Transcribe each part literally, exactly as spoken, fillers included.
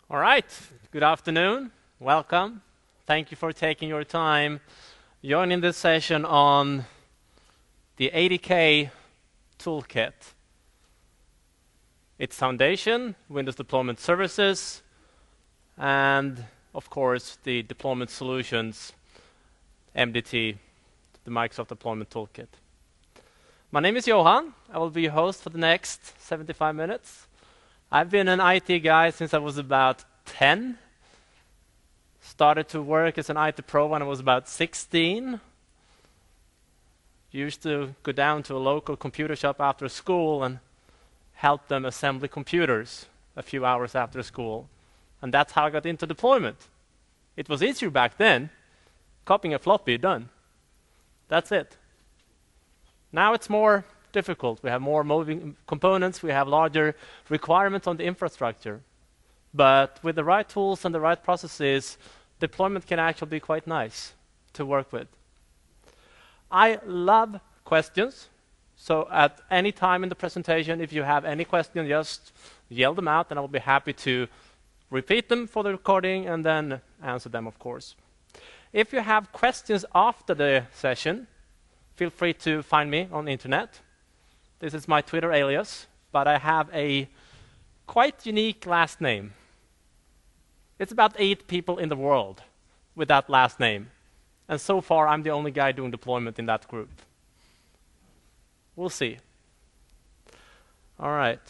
All right, good afternoon, welcome. Thank you for taking your time joining this session on the A D K Toolkit. Its foundation, Windows Deployment Services, and of course the Deployment Solutions, M D T, the Microsoft Deployment Toolkit. My name is Johan. I will be your host for the next seventy-five minutes. I've been an I T guy since I was about ten. Started to work as an I T pro when I was about sixteen. Used to go down to a local computer shop after school and help them assemble computers a few hours after school. And that's how I got into deployment. It was easier back then. Copying a floppy, done. That's it. Now it's more difficult. We have more moving components, we have larger requirements on the infrastructure. But with the right tools and the right processes, deployment can actually be quite nice to work with. I love questions, so at any time in the presentation, if you have any question, just yell them out and I will be happy to repeat them for the recording and then answer them, of course. If you have questions after the session, feel free to find me on the internet. This is my Twitter alias, but I have a quite unique last name. It's about eight people in the world with that last name. And so far, I'm the only guy doing deployment in that group. We'll see. All right.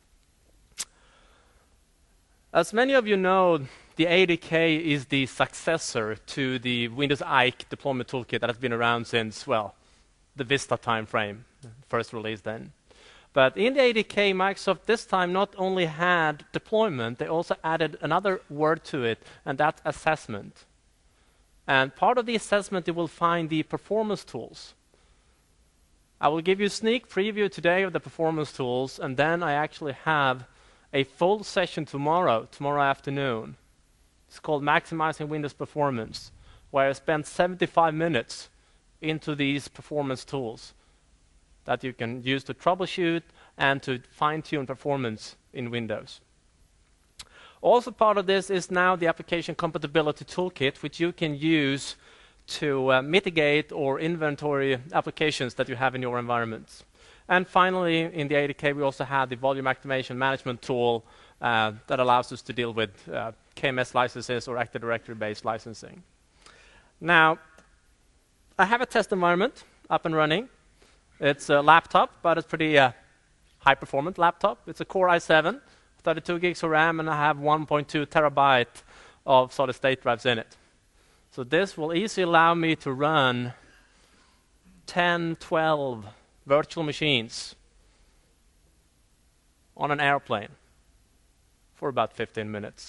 As many of you know, the A D K is the successor to the Windows I K E deployment toolkit that has been around since, well, the Vista timeframe, first release then. But in the A D K, Microsoft this time not only had deployment, they also added another word to it, and that's assessment. And part of the assessment, you will find the performance tools. I will give you a sneak preview today of the performance tools, and then I actually have a full session tomorrow, tomorrow afternoon. It's called Maximizing Windows Performance, where I spent seventy-five minutes into these performance tools that you can use to troubleshoot and to fine-tune performance in Windows. Also part of this is now the application compatibility toolkit, which you can use to uh, mitigate or inventory applications that you have in your environments. And finally, in the A D K, we also have the volume activation management tool uh, that allows us to deal with uh, K M S licenses or Active Directory-based licensing. Now, I have a test environment up and running. It's a laptop, but it's pretty uh, high-performance laptop. It's a Core i seven, thirty-two gigs of RAM, and I have one point two terabyte of solid-state drives in it. So this will easily allow me to run ten, twelve virtual machines on an airplane for about fifteen minutes.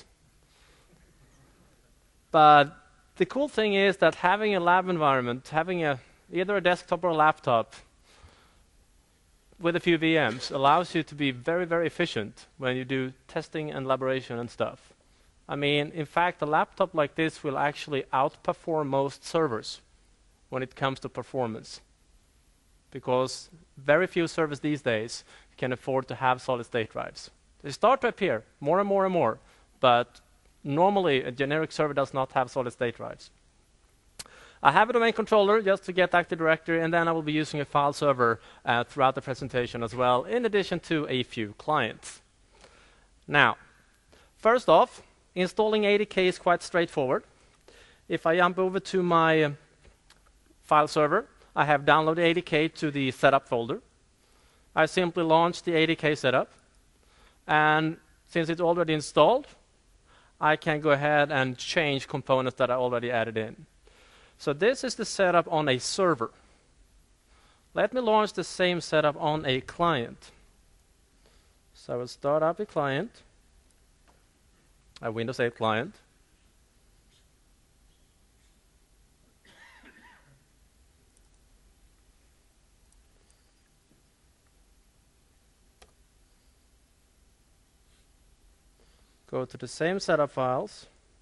But the cool thing is that having a lab environment, having a, either a desktop or a laptop with a few V Ms allows you to be very, very efficient when you do testing and elaboration and stuff. I mean, in fact, a laptop like this will actually outperform most servers when it comes to performance, because very few servers these days can afford to have solid-state drives. They start to appear more and more and more, but normally, a generic server does not have solid-state drives. I have a domain controller just to get Active Directory, and then I will be using a file server uh, throughout the presentation as well, in addition to a few clients. Now, first off, installing A D K is quite straightforward. If I jump over to my uh, file server, I have downloaded A D K to the setup folder. I simply launch the A D K setup, and since it's already installed, I can go ahead and change components that I already added in. So this is the setup on a server. Let me launch the same setup on a client. So I will start up a client, a Windows eight client. Go to the same setup files.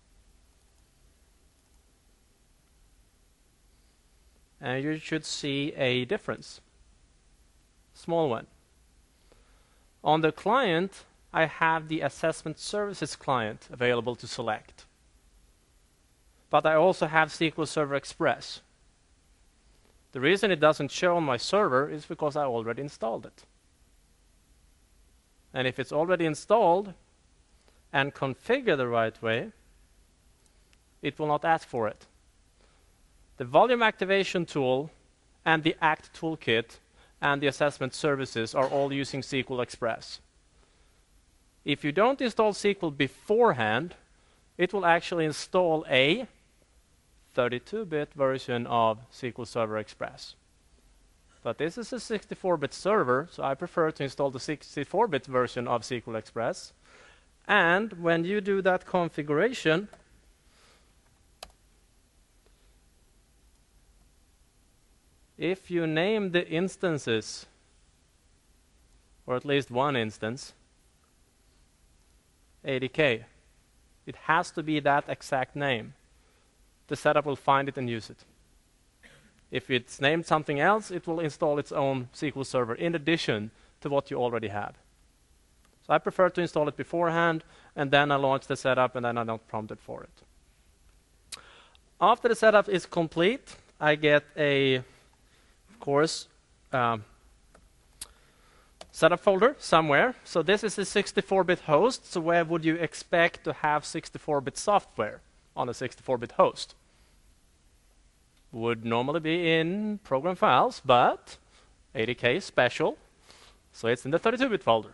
And you should see a difference. Small one. On the client, I have the assessment services client available to select. But I also have S Q L Server Express. The reason it doesn't show on my server is because I already installed it. And if it's already installed and configured the right way, it will not ask for it. The volume activation tool and the ACT toolkit and the assessment services are all using S Q L Express. If you don't install S Q L beforehand, it will actually install a thirty-two bit version of S Q L Server Express. But this is a sixty-four bit server, so I prefer to install the sixty-four bit version of S Q L Express. And when you do that configuration, if you name the instances, or at least one instance, A D K, it has to be that exact name. The setup will find it and use it. If it's named something else, it will install its own S Q L server in addition to what you already have. So I prefer to install it beforehand, and then I launch the setup, and then I'm not prompted for it. After the setup is complete, I get a, of course, um, setup folder somewhere. So this is a sixty-four bit host, so where would you expect to have sixty-four bit software on a sixty-four bit host? Would normally be in program files, but A D K is special, so it's in the thirty-two bit folder.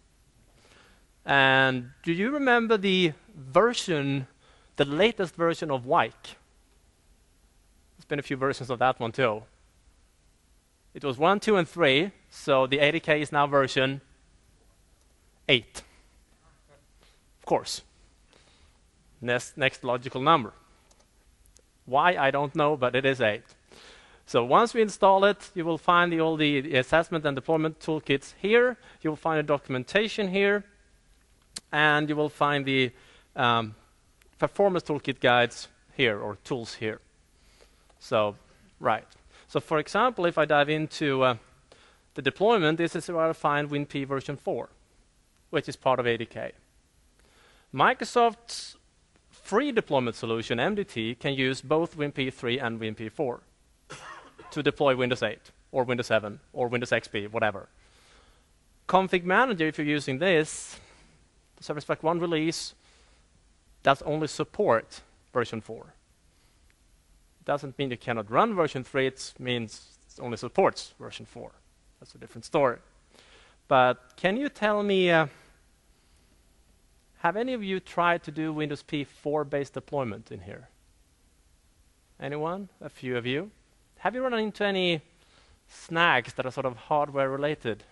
And do you remember the version, the latest version of Wike? There's been a few versions of that one too. It was one, two, and three, so the A D K is now version eight. Of course. Next, next logical number. Why, I don't know, but it is eight. So once we install it, you will find the, all the, the assessment and deployment toolkits here. You will find the documentation here. And you will find the um, performance toolkit guides here, or tools here. So, right. So for example, if I dive into uh, the deployment, this is where I find WinP version four, which is part of A D K. Microsoft's free deployment solution, M D T, can use both WinP three and WinP four to deploy Windows eight, or Windows seven, or Windows X P, whatever. Config Manager, if you're using this, the Service Pack one release does only support version four. It doesn't mean you cannot run version three, it means it only supports version four. That's a different story. But can you tell me, uh, have any of you tried to do Windows P four based deployment in here? Anyone? A few of you. Have you run into any snags that are sort of hardware related?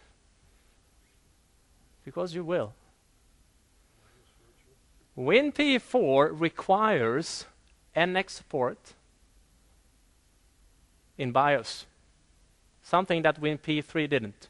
Because you will. WinP four requires N X support in BIOS, something that WinP three didn't.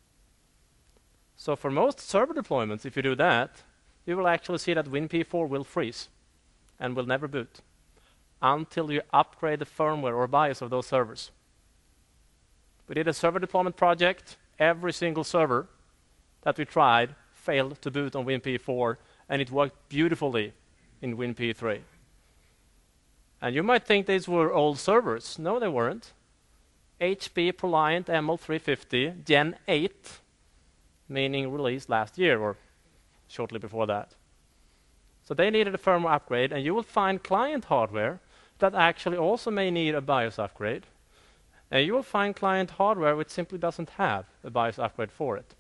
So for most server deployments, if you do that, you will actually see that WinP four will freeze and will never boot until you upgrade the firmware or BIOS of those servers. We did a server deployment project. Every single server that we tried failed to boot on WinP four, and it worked beautifully in WinP three. And you might think these were old servers. No, they weren't. H P ProLiant M L three fifty Gen eight, meaning released last year or shortly before that. So they needed a firmware upgrade, and you will find client hardware that actually also may need a BIOS upgrade. And you will find client hardware which simply doesn't have a BIOS upgrade for it.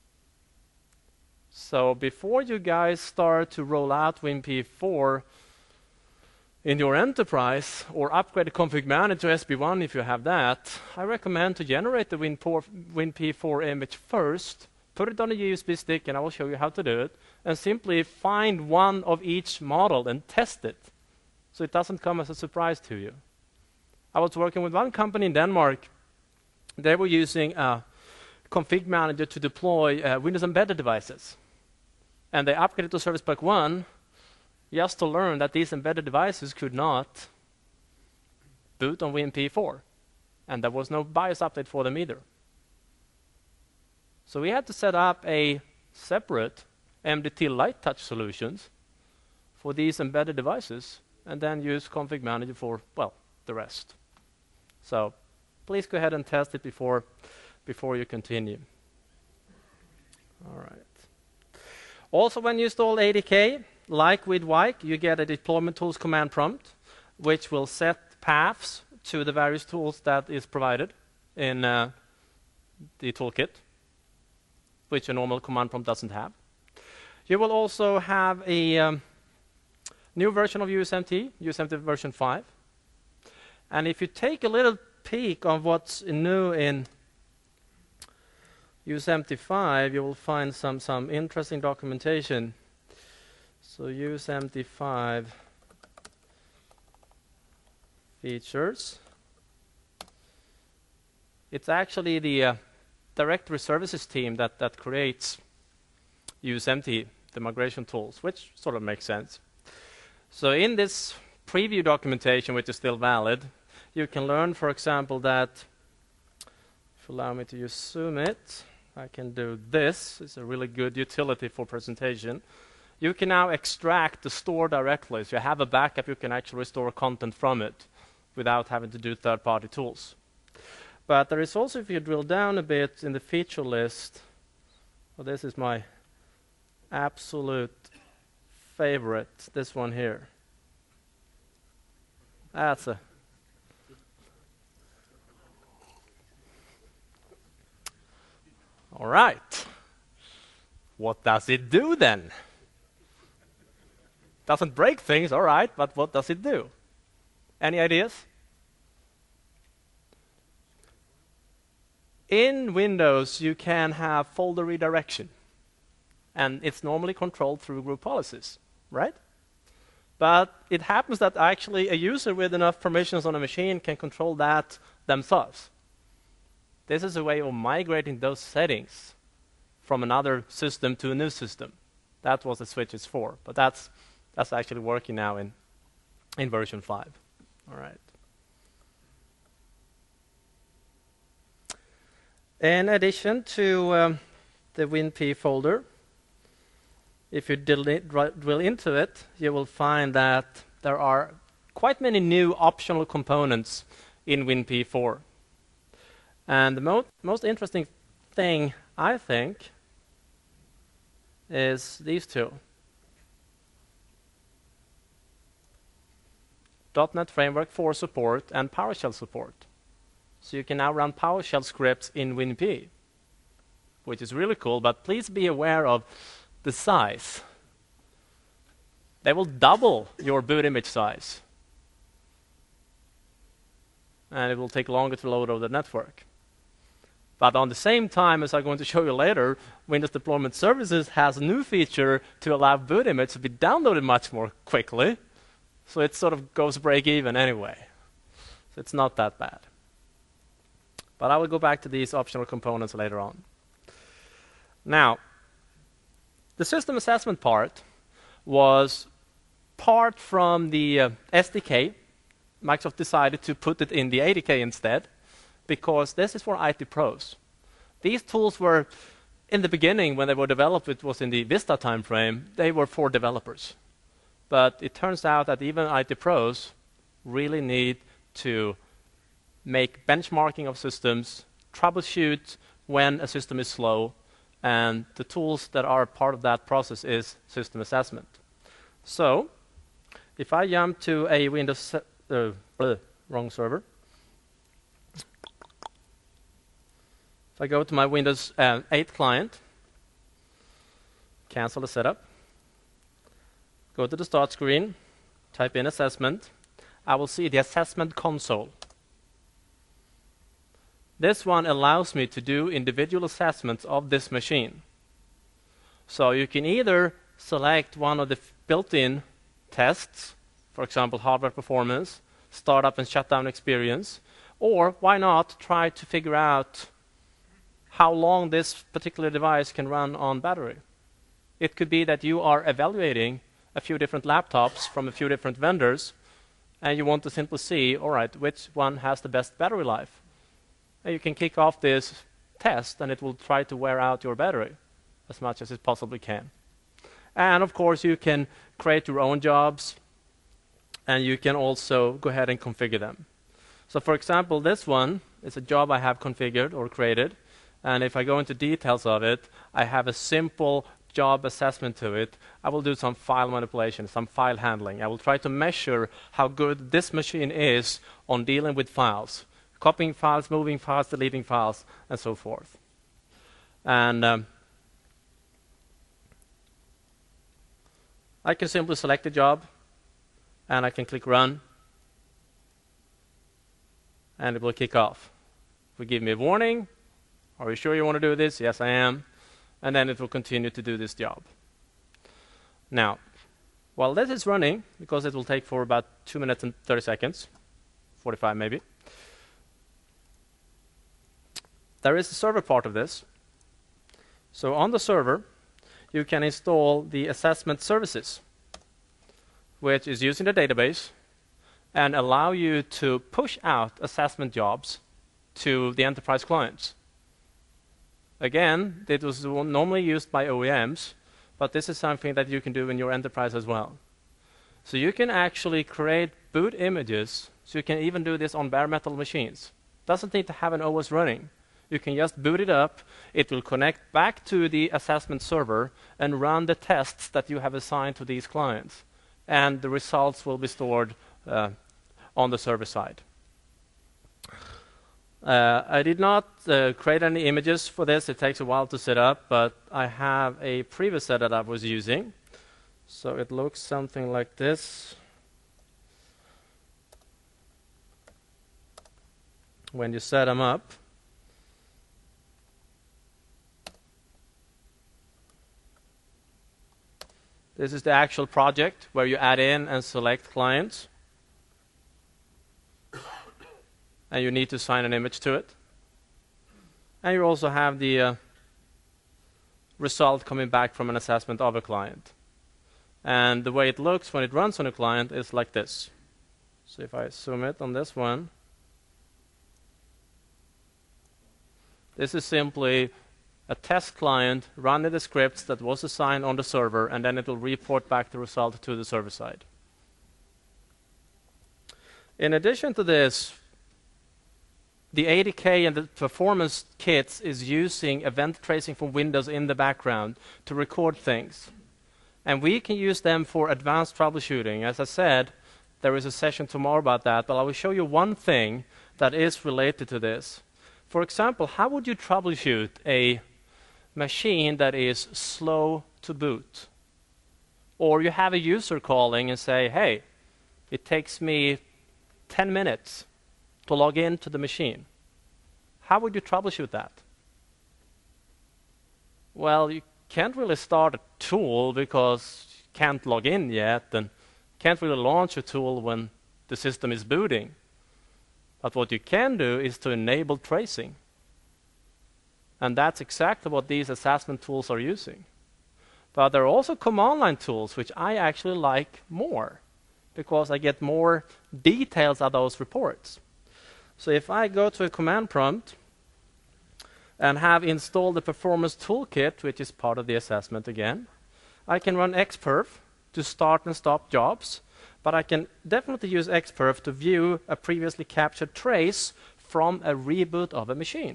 So before you guys start to roll out WinP four in your enterprise or upgrade the config manager to S B one if you have that, I recommend to generate the WinP four image first, put it on a U S B stick, and I will show you how to do it, and simply find one of each model and test it so it doesn't come as a surprise to you. I was working with one company in Denmark. They were using a config manager to deploy uh, Windows embedded devices. And they upgraded to Service Pack one just to learn that these embedded devices could not boot on WinP four. And there was no BIOS update for them either. So we had to set up a separate M D T Light Touch solutions for these embedded devices, and then use Config Manager for, well, the rest. So please go ahead and test it before, before you continue. All right. Also, when you install A D K, like with Wyke, you get a deployment tools command prompt, which will set paths to the various tools that is provided in uh, the toolkit, which a normal command prompt doesn't have. You will also have a um, new version of U S M T, U S M T version five. And if you take a little peek on what's new in U S M T five, you will find some, some interesting documentation. So U S M T five features. It's actually the uh, directory services team that, that creates U S M T, the migration tools, which sort of makes sense. So in this preview documentation, which is still valid, you can learn, for example, that, if you allow me to just zoom it, I can do this. It's a really good utility for presentation. You can now extract the store directly. So you have a backup, you can actually restore content from it without having to do third-party tools. But there is also, if you drill down a bit in the feature list, well, this is my absolute favorite, this one here. That's a all right. What does it do then? Doesn't break things, all right, but what does it do? Any ideas? In Windows, you can have folder redirection, and it's normally controlled through group policies, right? But it happens that actually a user with enough permissions on a machine can control that themselves. This is a way of migrating those settings from another system to a new system. That's what the switch is for, but that's, that's actually working now in, in version five. All right. In addition to um, the WinP folder, if you drill into it, you will find that there are quite many new optional components in WinP four. And the mo most interesting thing, I think, is these two. dot NET Framework four support and PowerShell support. So you can now run PowerShell scripts in WinP, which is really cool, but please be aware of the size. They will double your boot image size. And it will take longer to load over the network. But on the same time, as I'm going to show you later, Windows Deployment Services has a new feature to allow boot image to be downloaded much more quickly. So it sort of goes break even anyway. So it's not that bad. But I will go back to these optional components later on. Now, the system assessment part was part from the uh, S D K. Microsoft decided to put it in the A D K instead, because this is for I T pros. These tools were, in the beginning, when they were developed, it was in the Vista timeframe, they were for developers. But it turns out that even I T pros really need to make benchmarking of systems, troubleshoot when a system is slow, and the tools that are part of that process is system assessment. So, if I jump to a Windows, uh, bleh, wrong server. If I go to my Windows uh, eight client, cancel the setup, go to the start screen, type in assessment, I will see the assessment console. This one allows me to do individual assessments of this machine. So you can either select one of the built-in tests, for example, hardware performance, startup and shutdown experience, or why not try to figure out how long this particular device can run on battery. It could be that you are evaluating a few different laptops from a few different vendors, and you want to simply see, all right, which one has the best battery life. And you can kick off this test, and it will try to wear out your battery as much as it possibly can. And of course, you can create your own jobs, and you can also go ahead and configure them. So for example, this one is a job I have configured or created. And if I go into details of it, I have a simple job assessment to it. I will do some file manipulation, some file handling. I will try to measure how good this machine is on dealing with files, copying files, moving files, deleting files, and so forth. And um, I can simply select a job, and I can click Run, and it will kick off. It will give me a warning. Are you sure you want to do this? Yes, I am. And then it will continue to do this job. Now, while this is running, because it will take for about two minutes and thirty seconds, forty-five maybe, there is a server part of this. So on the server, you can install the assessment services, which is using the database and allow you to push out assessment jobs to the enterprise clients. Again, it was normally used by O E Ms, but this is something that you can do in your enterprise as well. So you can actually create boot images, so you can even do this on bare metal machines. Doesn't need to have an O S running. You can just boot it up, it will connect back to the assessment server and run the tests that you have assigned to these clients. And the results will be stored uh, on the server side. Uh, I did not uh, create any images for this. It takes a while to set up, but I have a previous set that I was using. So it looks something like this. When you set them up, this is the actual project where you add in and select clients. And you need to assign an image to it. And you also have the uh, result coming back from an assessment of a client. And the way it looks when it runs on a client is like this. So if I zoom it on this one, this is simply a test client running the scripts that was assigned on the server, and then it will report back the result to the server side. In addition to this, the A D K and the performance kits is using event tracing from Windows in the background to record things. And we can use them for advanced troubleshooting. As I said, there is a session tomorrow about that, but I will show you one thing that is related to this. For example, how would you troubleshoot a machine that is slow to boot? Or you have a user calling and say, hey, it takes me ten minutes to log into the machine. How would you troubleshoot that? Well, you can't really start a tool because you can't log in yet, and can't really launch a tool when the system is booting. But what you can do is to enable tracing. And that's exactly what these assessment tools are using. But there are also command line tools, which I actually like more, because I get more details of those reports. So if I go to a command prompt and have installed the performance toolkit, which is part of the assessment again, I can run Xperf to start and stop jobs, but I can definitely use Xperf to view a previously captured trace from a reboot of a machine.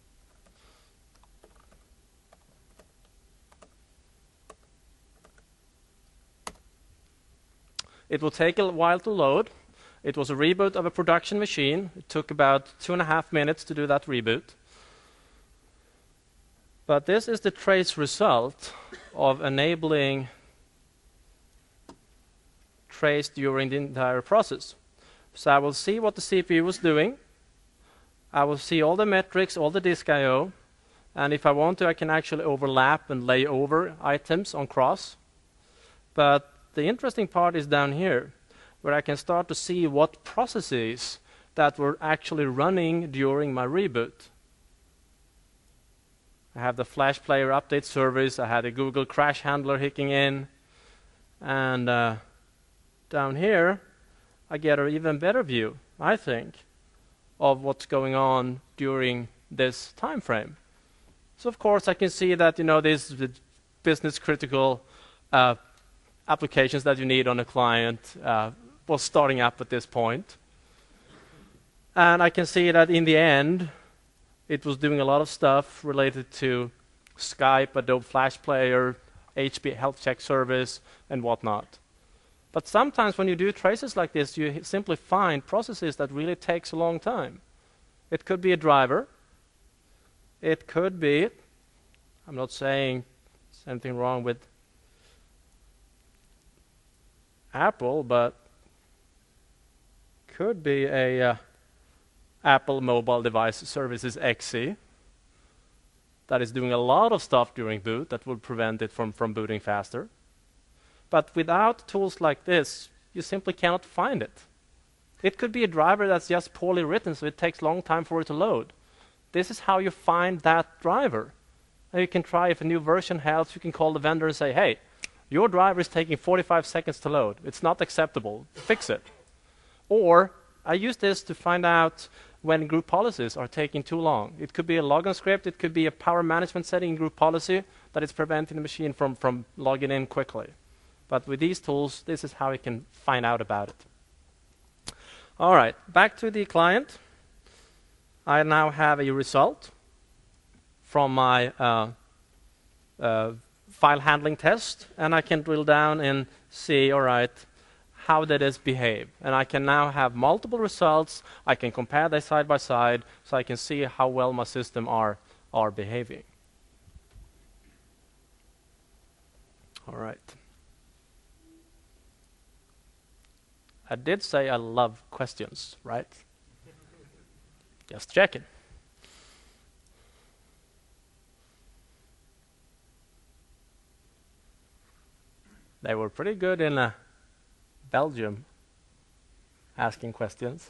It will take a while to load. It was a reboot of a production machine. It took about two and a half minutes to do that reboot. But this is the trace result of enabling trace during the entire process. So I will see what the C P U was doing. I will see all the metrics, all the disk I O. And if I want to, I can actually overlap and lay over items on cross. But the interesting part is down here, where I can start to see what processes that were actually running during my reboot. I have the Flash Player update service, I had a Google Crash Handler hooking in, and uh, down here I get an even better view, I think, of what's going on during this time frame. So of course I can see that, you know, this is the business critical uh, applications that you need on a client uh, was starting up at this point. And I can see that in the end, it was doing a lot of stuff related to Skype, Adobe Flash Player, H P Health Check Service, and whatnot. But sometimes when you do traces like this, you simply find processes that really takes a long time. It could be a driver. It could be, I'm not saying there's anything wrong with Apple, but could be a uh, Apple Mobile Device Services X E that is doing a lot of stuff during boot that will prevent it from, from booting faster. But without tools like this, you simply cannot find it. It could be a driver that's just poorly written, so it takes a long time for it to load. This is how you find that driver. And you can try, if a new version helps, you can call the vendor and say, hey, your driver is taking forty-five seconds to load. It's not acceptable. Fix it. Or I use this to find out when group policies are taking too long. It could be a login script. It could be a power management setting in group policy that is preventing the machine from, from logging in quickly. But with these tools, this is how you can find out about it. All right, back to the client. I now have a result from my uh, uh, file handling test, and I can drill down and see, all right, how did this behave? And I can now have multiple results. I can compare them side by side, so I can see how well my system are, are behaving. All right. I did say I love questions, right? Just checking. They were pretty good in uh, Belgium asking questions.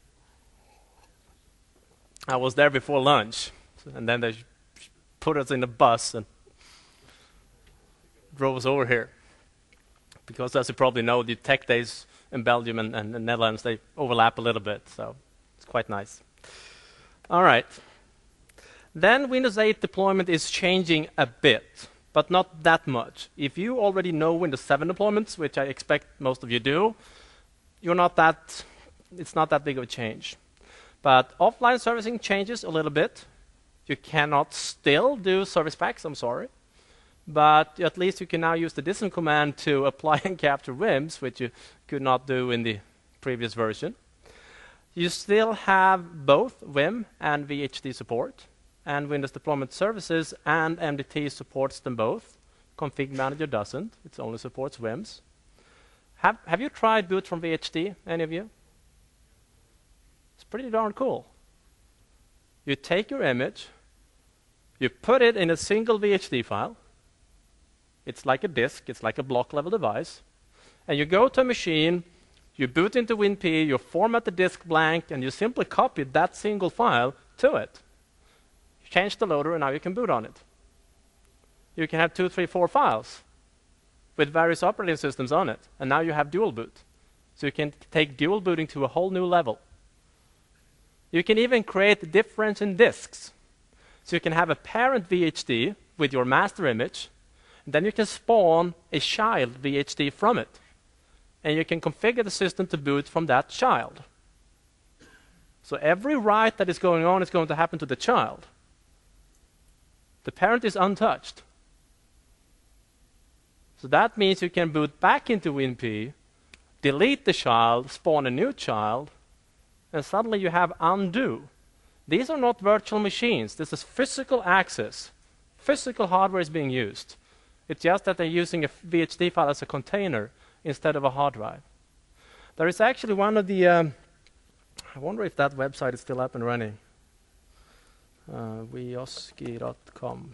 I was there before lunch, and then they put us in a bus and drove us over here. Because as you probably know, the tech days in Belgium and, and the Netherlands, they overlap a little bit, so it's quite nice. All right. Then Windows eight deployment is changing a bit, but not that much. If you already know Windows seven deployments, which I expect most of you do, you're not that, it's not that big of a change. But offline servicing changes a little bit. You cannot still do service packs, I'm sorry. But at least you can now use the dism command to apply and capture W I Ms, which you could not do in the previous version. You still have both W I M and V H D support, and Windows Deployment Services and M D T supports them both. Config Manager doesn't, it only supports W I Ms. Have, have you tried boot from V H D, any of you? It's pretty darn cool. You take your image, you put it in a single V H D file. It's like a disk, it's like a block level device. And you go to a machine, you boot into WinP, you format the disk blank, and you simply copy that single file to it. You change the loader, and now you can boot on it. You can have two, three, four files with various operating systems on it, and now you have dual boot. So you can take dual booting to a whole new level. You can even create difference in disks. So you can have a parent V H D with your master image, and then you can spawn a child V H D from it. And you can configure the system to boot from that child. So every write that is going on is going to happen to the child. The parent is untouched. So that means you can boot back into WinP, delete the child, spawn a new child, and suddenly you have undo. These are not virtual machines. This is physical access. Physical hardware is being used. It's just that they're using a V H D file as a container instead of a hard drive. There is actually one of the, um, I wonder if that website is still up and running. Uh, Wioski dot com.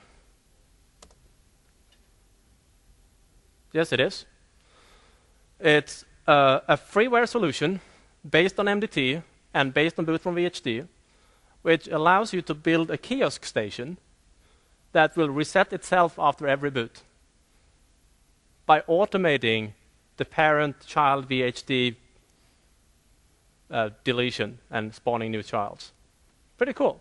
Yes, it is. It's uh, a freeware solution based on M D T and based on boot from V H D, which allows you to build a kiosk station that will reset itself after every boot by automating the parent-child V H D uh, deletion and spawning new childs. Pretty cool.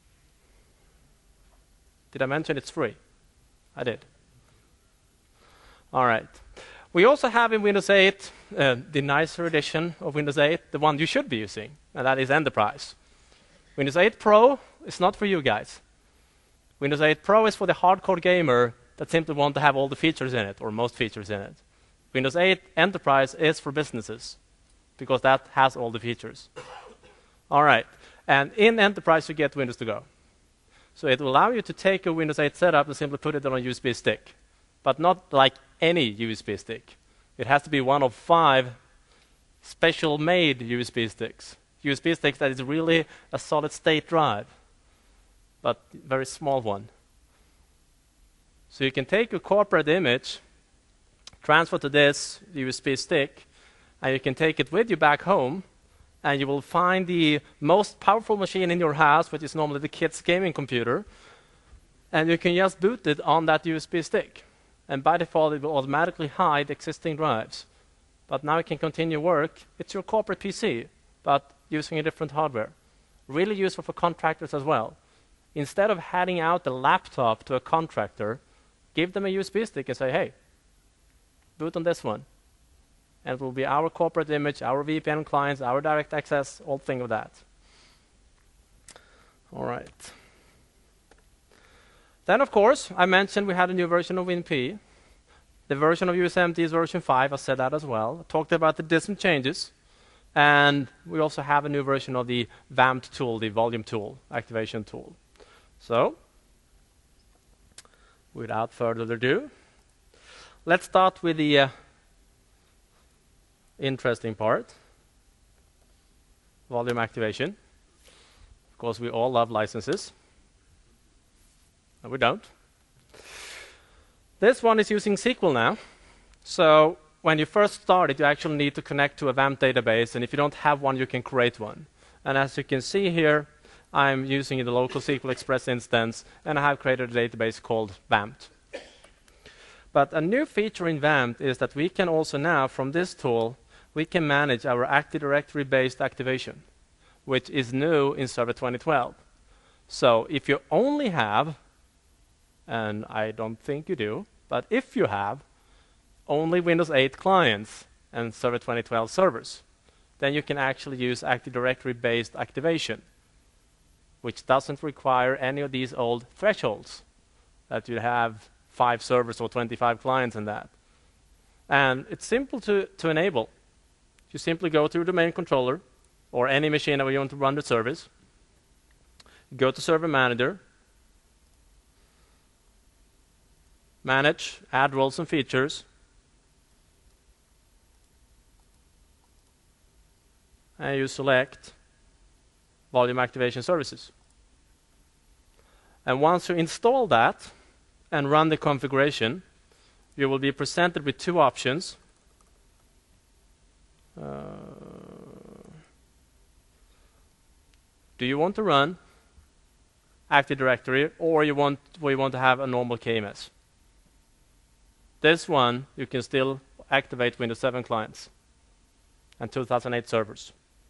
Did I mention it's free? I did. All right. We also have in Windows eight uh, the nicer edition of Windows eight, the one you should be using, and that is Enterprise. Windows eight Pro is not for you guys. Windows eight Pro is for the hardcore gamer that simply want to have all the features in it, or most features in it. Windows eight Enterprise is for businesses, because that has all the features. All right. And in Enterprise, you get Windows to Go. So it will allow you to take a Windows eight setup and simply put it on a U S B stick, but not like any U S B stick. It has to be one of five special-made U S B sticks. U S B sticks that is really a solid-state drive, but very small one. So you can take a corporate image, transfer to this U S B stick, and you can take it with you back home, and you will find the most powerful machine in your house, which is normally the kid's gaming computer, and you can just boot it on that U S B stick. And by default, it will automatically hide existing drives. But now it can continue work. It's your corporate P C, but using a different hardware. Really useful for contractors as well. Instead of handing out the laptop to a contractor, give them a U S B stick and say, hey, boot on this one. And it will be our corporate image, our V P N clients, our direct access, all thing of that. All right. Then, of course, I mentioned we had a new version of WinP. The version of U S M T is version five. I said that as well. I talked about the distant changes. And we also have a new version of the vamped tool, the volume tool, activation tool. So, without further ado, let's start with the uh, interesting part, volume activation. Of course, we all love licenses. No, we don't. This one is using S Q L now. So when you first start it, you actually need to connect to a VAMP database. And if you don't have one, you can create one. And as you can see here, I'm using the local S Q L Express instance, and I have created a database called VAMP. But a new feature in VAMP is that we can also now, from this tool, we can manage our Active Directory-based activation, which is new in Server twenty twelve. So if you only have, and I don't think you do, but if you have only Windows eight clients and Server twenty twelve servers, then you can actually use Active Directory-based activation, which doesn't require any of these old thresholds that you have five servers or twenty-five clients in that. And it's simple to, to enable. You simply go to your domain controller or any machine that you want to run the service, go to Server Manager, manage, add roles and features, and you select volume activation services. And once you install that and run the configuration, you will be presented with two options. Uh, do you want to run Active Directory, or you want, or you want to have a normal K M S? This one, you can still activate Windows seven clients and two thousand eight servers.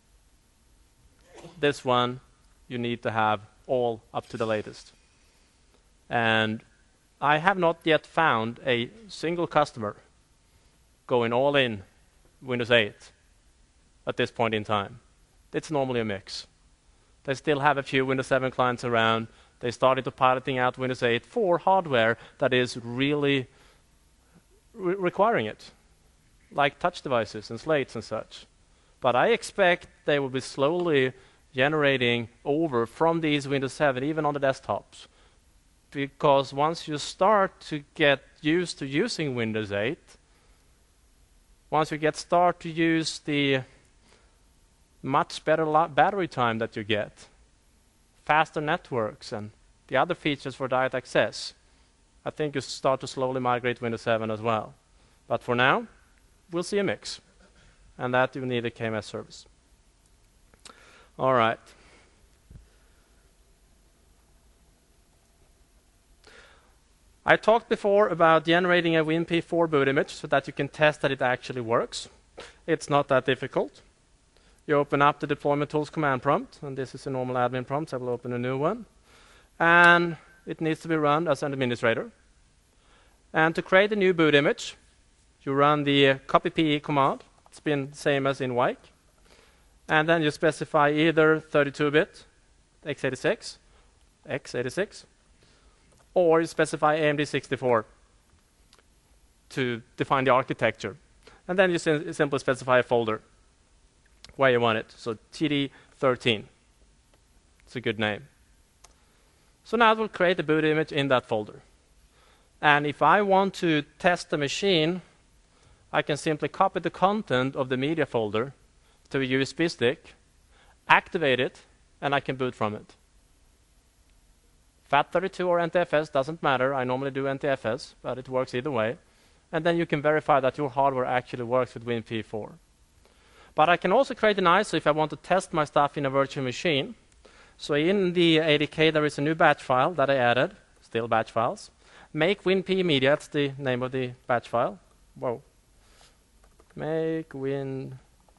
This one, you need to have all up to the latest. And I have not yet found a single customer going all in Windows eight at this point in time. It's normally a mix. They still have a few Windows seven clients around. They started to piloting out Windows eight for hardware that is really re requiring it, like touch devices and slates and such. But I expect they will be slowly generating over from these Windows seven, even on the desktops. Because once you start to get used to using Windows eight, once you get start to use the much better battery time that you get, faster networks, and the other features for direct access, I think you start to slowly migrate Windows seven as well. But for now, we'll see a mix. And that you need a K M S service. All right. I talked before about generating a WinP four boot image so that you can test that it actually works. It's not that difficult. You open up the Deployment Tools command prompt, and this is a normal admin prompt, so I will open a new one. And it needs to be run as an administrator. And to create a new boot image, you run the uh, copy P E command. It's been same as in Wike. And then you specify either thirty-two bit, x eighty-six, x eighty-six, or you specify A M D sixty-four to define the architecture. And then you sim simply specify a folder where you want it. So T D thirteen. It's a good name. So now it will create the boot image in that folder. And if I want to test the machine, I can simply copy the content of the media folder to a U S B stick, activate it, and I can boot from it. FAT thirty-two or N T F S doesn't matter. I normally do N T F S, but it works either way. And then you can verify that your hardware actually works with WinP four. But I can also create an I S O if I want to test my stuff in a virtual machine. So in the A D K, there is a new batch file that I added, still batch files. Make WinP media, that's the name of the batch file. Whoa. Make WinP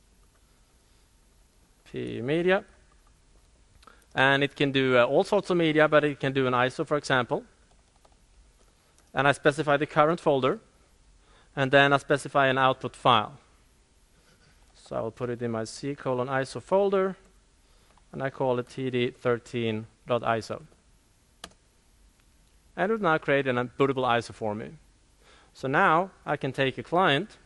media. And it can do uh, all sorts of media, but it can do an I S O, for example. And I specify the current folder. And then I specify an output file. So I'll put it in my C colon I S O folder. And I call it T D thirteen dot I S O. And it will now create a bootable I S O for me. So now I can take a client,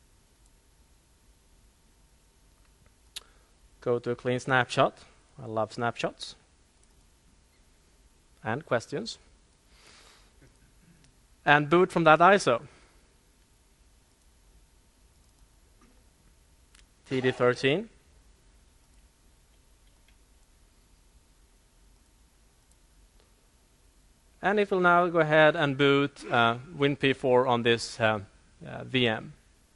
go to a clean snapshot. I love snapshots and questions, and boot from that I S O. T D thirteen. And it will now go ahead and boot uh, WinP four on this uh, uh, V M.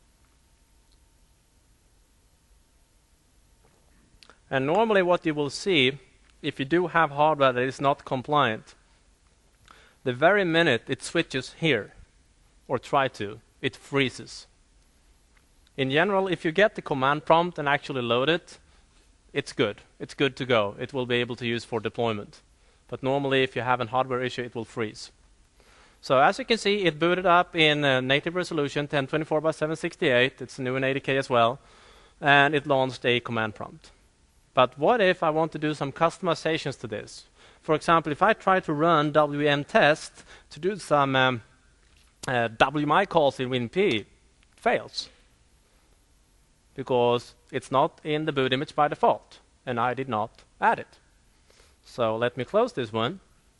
And normally what you will see, if you do have hardware that is not compliant, the very minute it switches here, or try to, it freezes. In general, if you get the command prompt and actually load it, it's good. It's good to go. It will be able to use for deployment. But normally, if you have a hardware issue, it will freeze. So as you can see, it booted up in uh, native resolution ten twenty-four by seven sixty-eight. It's new in A D K as well. And it launched a command prompt. But what if I want to do some customizations to this? For example, if I try to run W M test to do some um, uh, W M I calls in WinP, it fails. Because it's not in the boot image by default. And I did not add it. So let me close this one.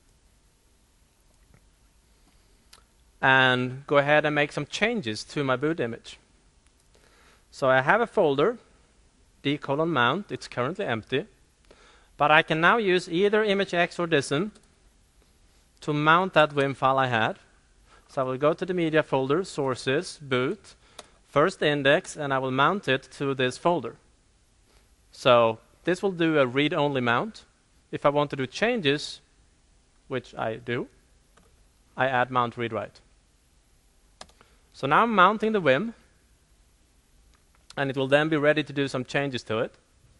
And go ahead and make some changes to my boot image. So I have a folder, D colon mount. It's currently empty. But I can now use either ImageX or D I S M to mount that W I M file I had. So I will go to the media folder, sources, boot, first index, and I will mount it to this folder. So this will do a read-only mount. If I want to do changes, which I do, I add mount read write. So now I'm mounting the W I M, and it will then be ready to do some changes to it.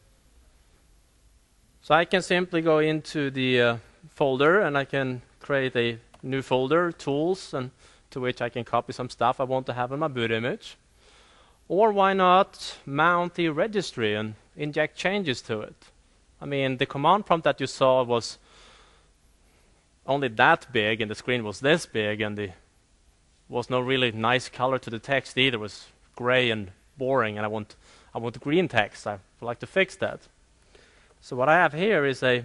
So I can simply go into the uh, folder, and I can create a new folder, tools, and to which I can copy some stuff I want to have in my boot image. Or why not mount the registry and inject changes to it? I mean, the command prompt that you saw was only that big, and the screen was this big, and there was no really nice color to the text either. It was gray and boring, and I want, I want green text. I would like to fix that. So what I have here is a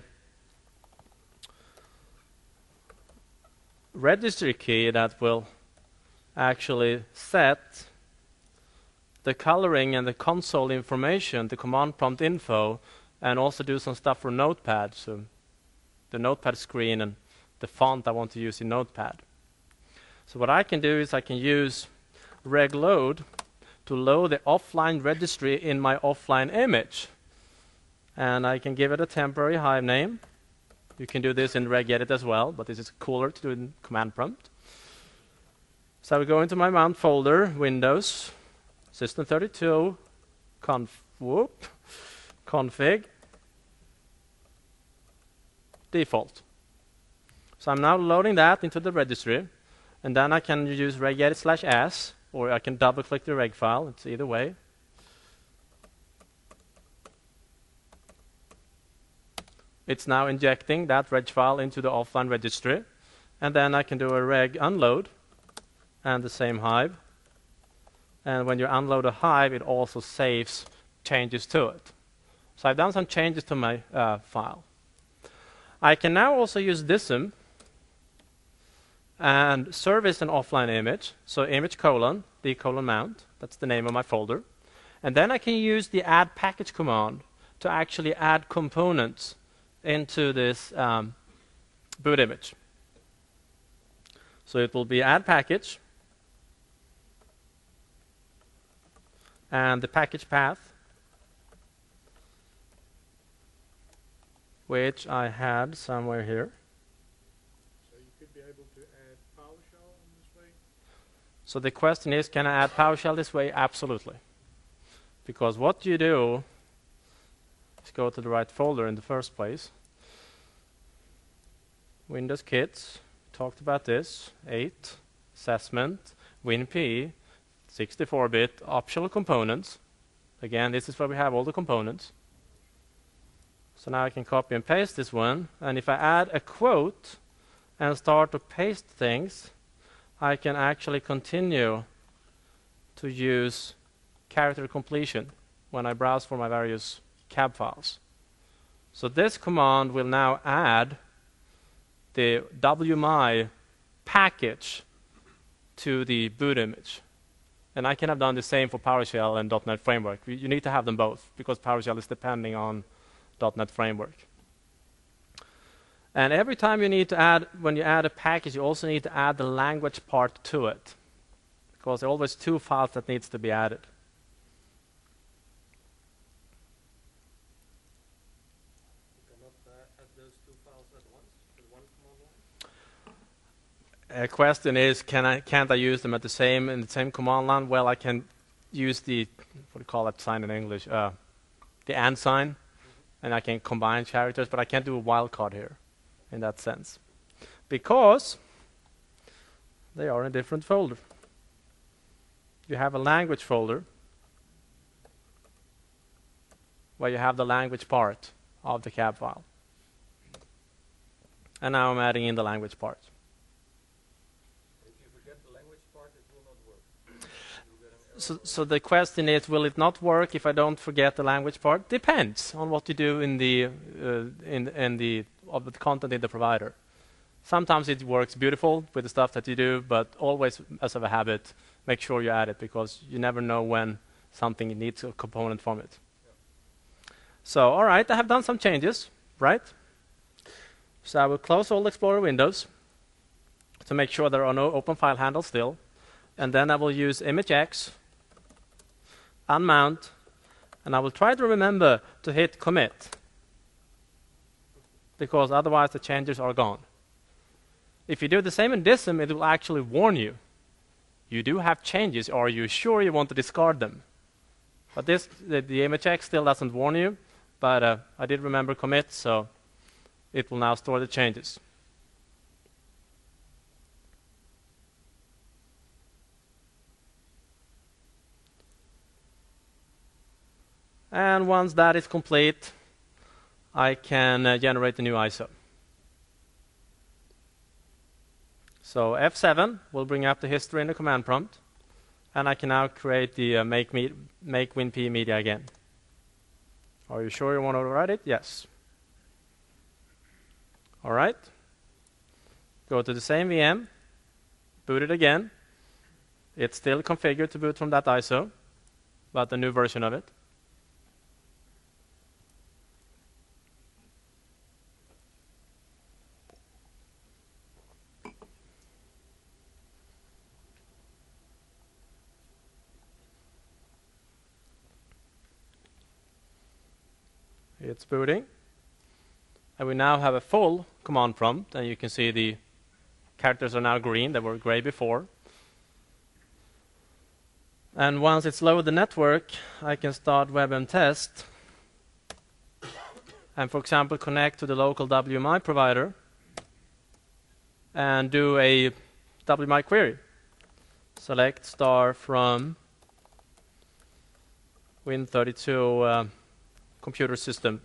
registry key that will actually set the coloring and the console information, the command prompt info, and also do some stuff for Notepad, so the Notepad screen and the font I want to use in Notepad. So what I can do is I can use regload to load the offline registry in my offline image. And I can give it a temporary Hive name. You can do this in regedit as well, but this is cooler to do in command prompt. So I will go into my mount folder, Windows, System thirty-two, conf, whoop, config, default. So I'm now loading that into the registry, and then I can use regedit slash s or I can double-click the reg file. It's either way. It's now injecting that reg file into the offline registry, and then I can do a reg unload and the same Hive. And when you unload a Hive, it also saves changes to it. So I've done some changes to my uh, file. I can now also use dism and service an offline image. So image colon, the colon mount, that's the name of my folder. And then I can use the add package command to actually add components into this um, boot image. So it will be add package, and the package path, which I had somewhere here. So you could be able to add PowerShell in this way? So the question is, can I add PowerShell this way? Absolutely. Because what you do is go to the right folder in the first place. Windows Kits, talked about this, eight, assessment, WinPE, sixty-four bit, optional components. Again, this is where we have all the components. So now I can copy and paste this one, and if I add a quote and start to paste things, I can actually continue to use character completion when I browse for my various cab files. So this command will now add the W M I package to the boot image. And I can have done the same for PowerShell and .NET Framework. You need to have them both, because PowerShell is depending on .NET Framework. And every time you need to add, when you add a package, you also need to add the language part to it, because there are always two files that needs to be added. You cannot uh, add those two files at once with one command line? A question is, can I, can't I use them at the same in the same command line? Well, I can use the, what do you call that sign in English? Uh, the and sign, mm-hmm. and I can combine characters, but I can't do a wildcard here in that sense, because they are in a different folder. You have a language folder where you have the language part of the cab file. And now I'm adding in the language part. If you forget the language part, it will not work. So, so the question is, will it not work if I don't forget the language part? Depends on what you do in the uh, in in the of the content in the provider. Sometimes it works beautiful with the stuff that you do, but always, as of a habit, make sure you add it, because you never know when something needs a component from it. Yeah. So, all right, I have done some changes, right? So I will close all Explorer windows to make sure there are no open file handles still, and then I will use image X, unmount, and I will try to remember to hit commit, because otherwise the changes are gone. If you do the same in dism, it will actually warn you. You do have changes. Are you sure you want to discard them? But this, the, the image X still doesn't warn you, but uh, I did remember commit, so it will now store the changes. And once that is complete, I can uh, generate a new I S O. So F seven will bring up the history in the command prompt, and I can now create the uh, make, me make WinPE media again. Are you sure you want to write it? Yes. All right. Go to the same V M, boot it again. It's still configured to boot from that I S O, but the new version of it. It's booting. And we now have a full command prompt, and you can see the characters are now green. They were gray before. And once it's loaded the network, I can start WebMTest. And for example, connect to the local W M I provider and do a W M I query. select star from Win thirty-two uh, computer system.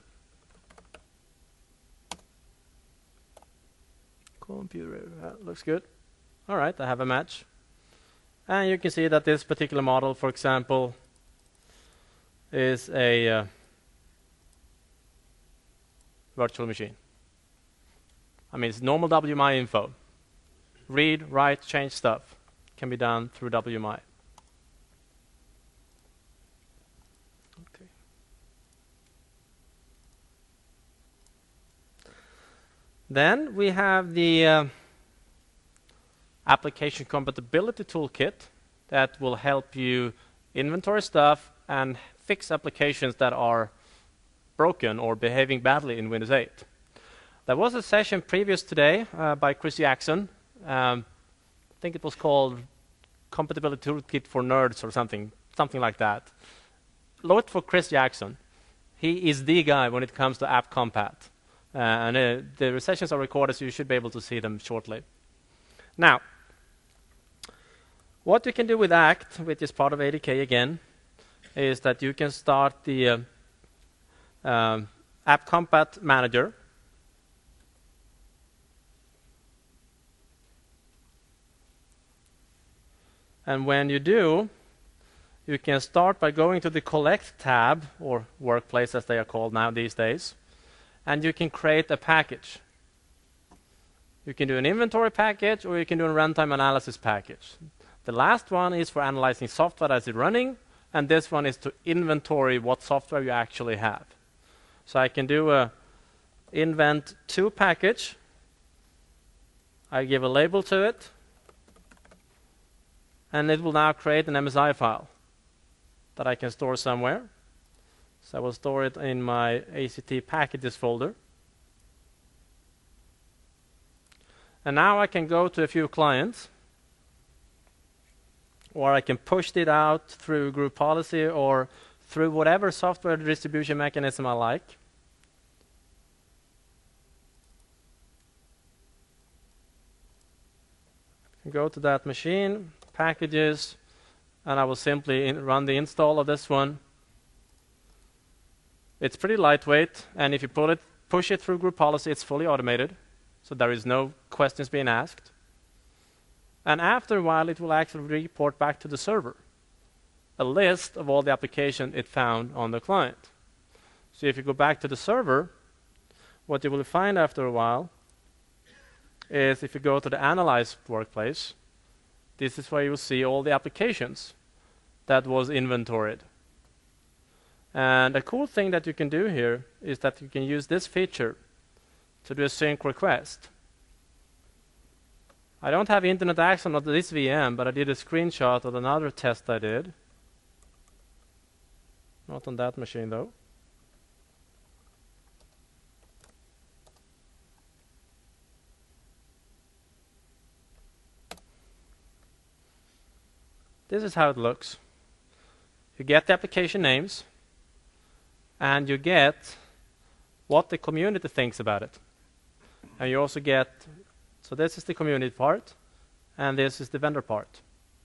Computer, that looks good. All right, I have a match. And you can see that this particular model, for example, is a uh, virtual machine. I mean, it's normal W M I info. Read, write, change stuff can be done through W M I. Okay. Then we have the uh, application compatibility toolkit that will help you inventory stuff and fix applications that are broken or behaving badly in Windows eight. There was a session previous today uh, by Chris Jackson. Um, I think it was called Compatibility Toolkit for Nerds or something, something like that. Look for Chris Jackson. He is the guy when it comes to app compat. Uh, and uh, the sessions are recorded, so you should be able to see them shortly. Now, what you can do with Act, which is part of A D K again, is that you can start the uh, um, App Compat Manager. And when you do, you can start by going to the Collect tab, or Workplace as they are called now these days, and you can create a package. You can do an inventory package, or you can do a runtime analysis package. The last one is for analyzing software as it's running, and this one is to inventory what software you actually have. So I can do a invent to package. I give a label to it, and it will now create an M S I file that I can store somewhere. So I will store it in my A C T packages folder. And now I can go to a few clients, or I can push it out through group policy or through whatever software distribution mechanism I like. Go to that machine, packages, and I will simply in run the install of this one. It's pretty lightweight, and if you pull it, push it through group policy, it's fully automated, so there is no questions being asked. And after a while, it will actually report back to the server a list of all the applications it found on the client. So if you go back to the server, what you will find after a while is if you go to the Analyze workplace, this is where you will see all the applications that was inventoried. And a cool thing that you can do here is that you can use this feature to do a sync request. I don't have internet access on this V M, but I did a screenshot of another test I did. Not on that machine though. This is how it looks. You get the application names, and you get what the community thinks about it. And you also get, so this is the community part, and this is the vendor part.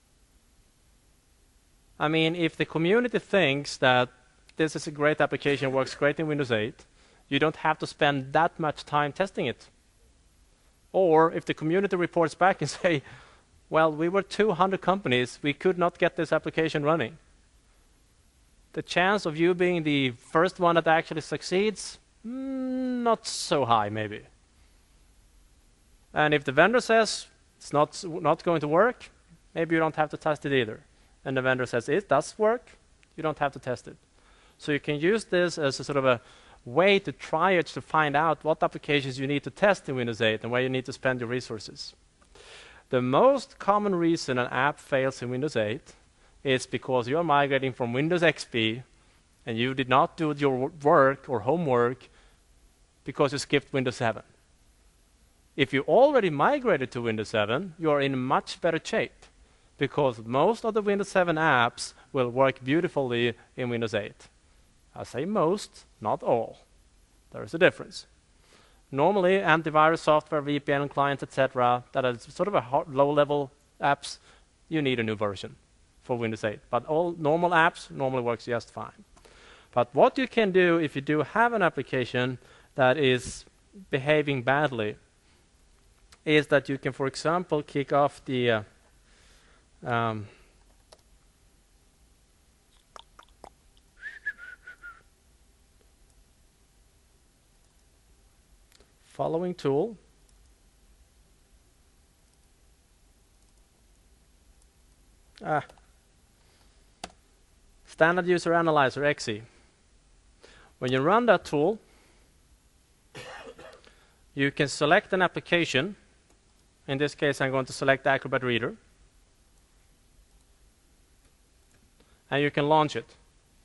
I mean, if the community thinks that this is a great application, works great in Windows eight, you don't have to spend that much time testing it. Or if the community reports back and say, well, we were two hundred companies, we could not get this application running. The chance of you being the first one that actually succeeds, mm, not so high maybe. And if the vendor says it's not, not going to work, maybe you don't have to test it either. And the vendor says it does work, you don't have to test it. So you can use this as a sort of a way to try it to find out what applications you need to test in Windows eight and where you need to spend your resources. The most common reason an app fails in Windows eight is because you're migrating from Windows X P and you did not do your work or homework because you skipped Windows seven. If you already migrated to Windows seven, you are in much better shape because most of the Windows seven apps will work beautifully in Windows eight. I say most, not all. There is a difference. Normally, antivirus software, V P N clients, et cetera, that are sort of a low-level apps, you need a new version for Windows eight. But all normal apps normally works just fine. But what you can do if you do have an application that is behaving badly is that you can, for example, kick off the uh, um, following tool. Ah. Standard User Analyzer, X E. When you run that tool, you can select an application. In this case, I'm going to select Acrobat Reader. And you can launch it.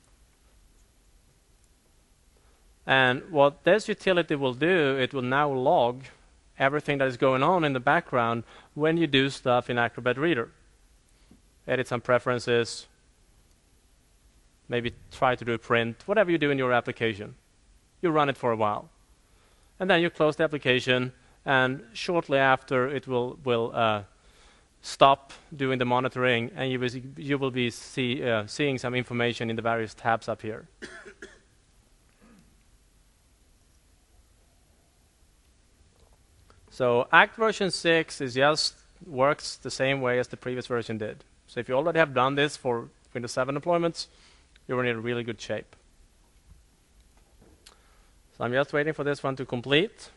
And what this utility will do, it will now log everything that is going on in the background when you do stuff in Acrobat Reader. Edit some preferences, maybe try to do a print, whatever you do in your application. You run it for a while. And then you close the application, and shortly after it will, will uh, stop doing the monitoring, and you will, you will be see, uh, seeing some information in the various tabs up here. So Act version six is just works the same way as the previous version did. So if you already have done this for Windows seven deployments, you're in really good shape. So I'm just waiting for this one to complete.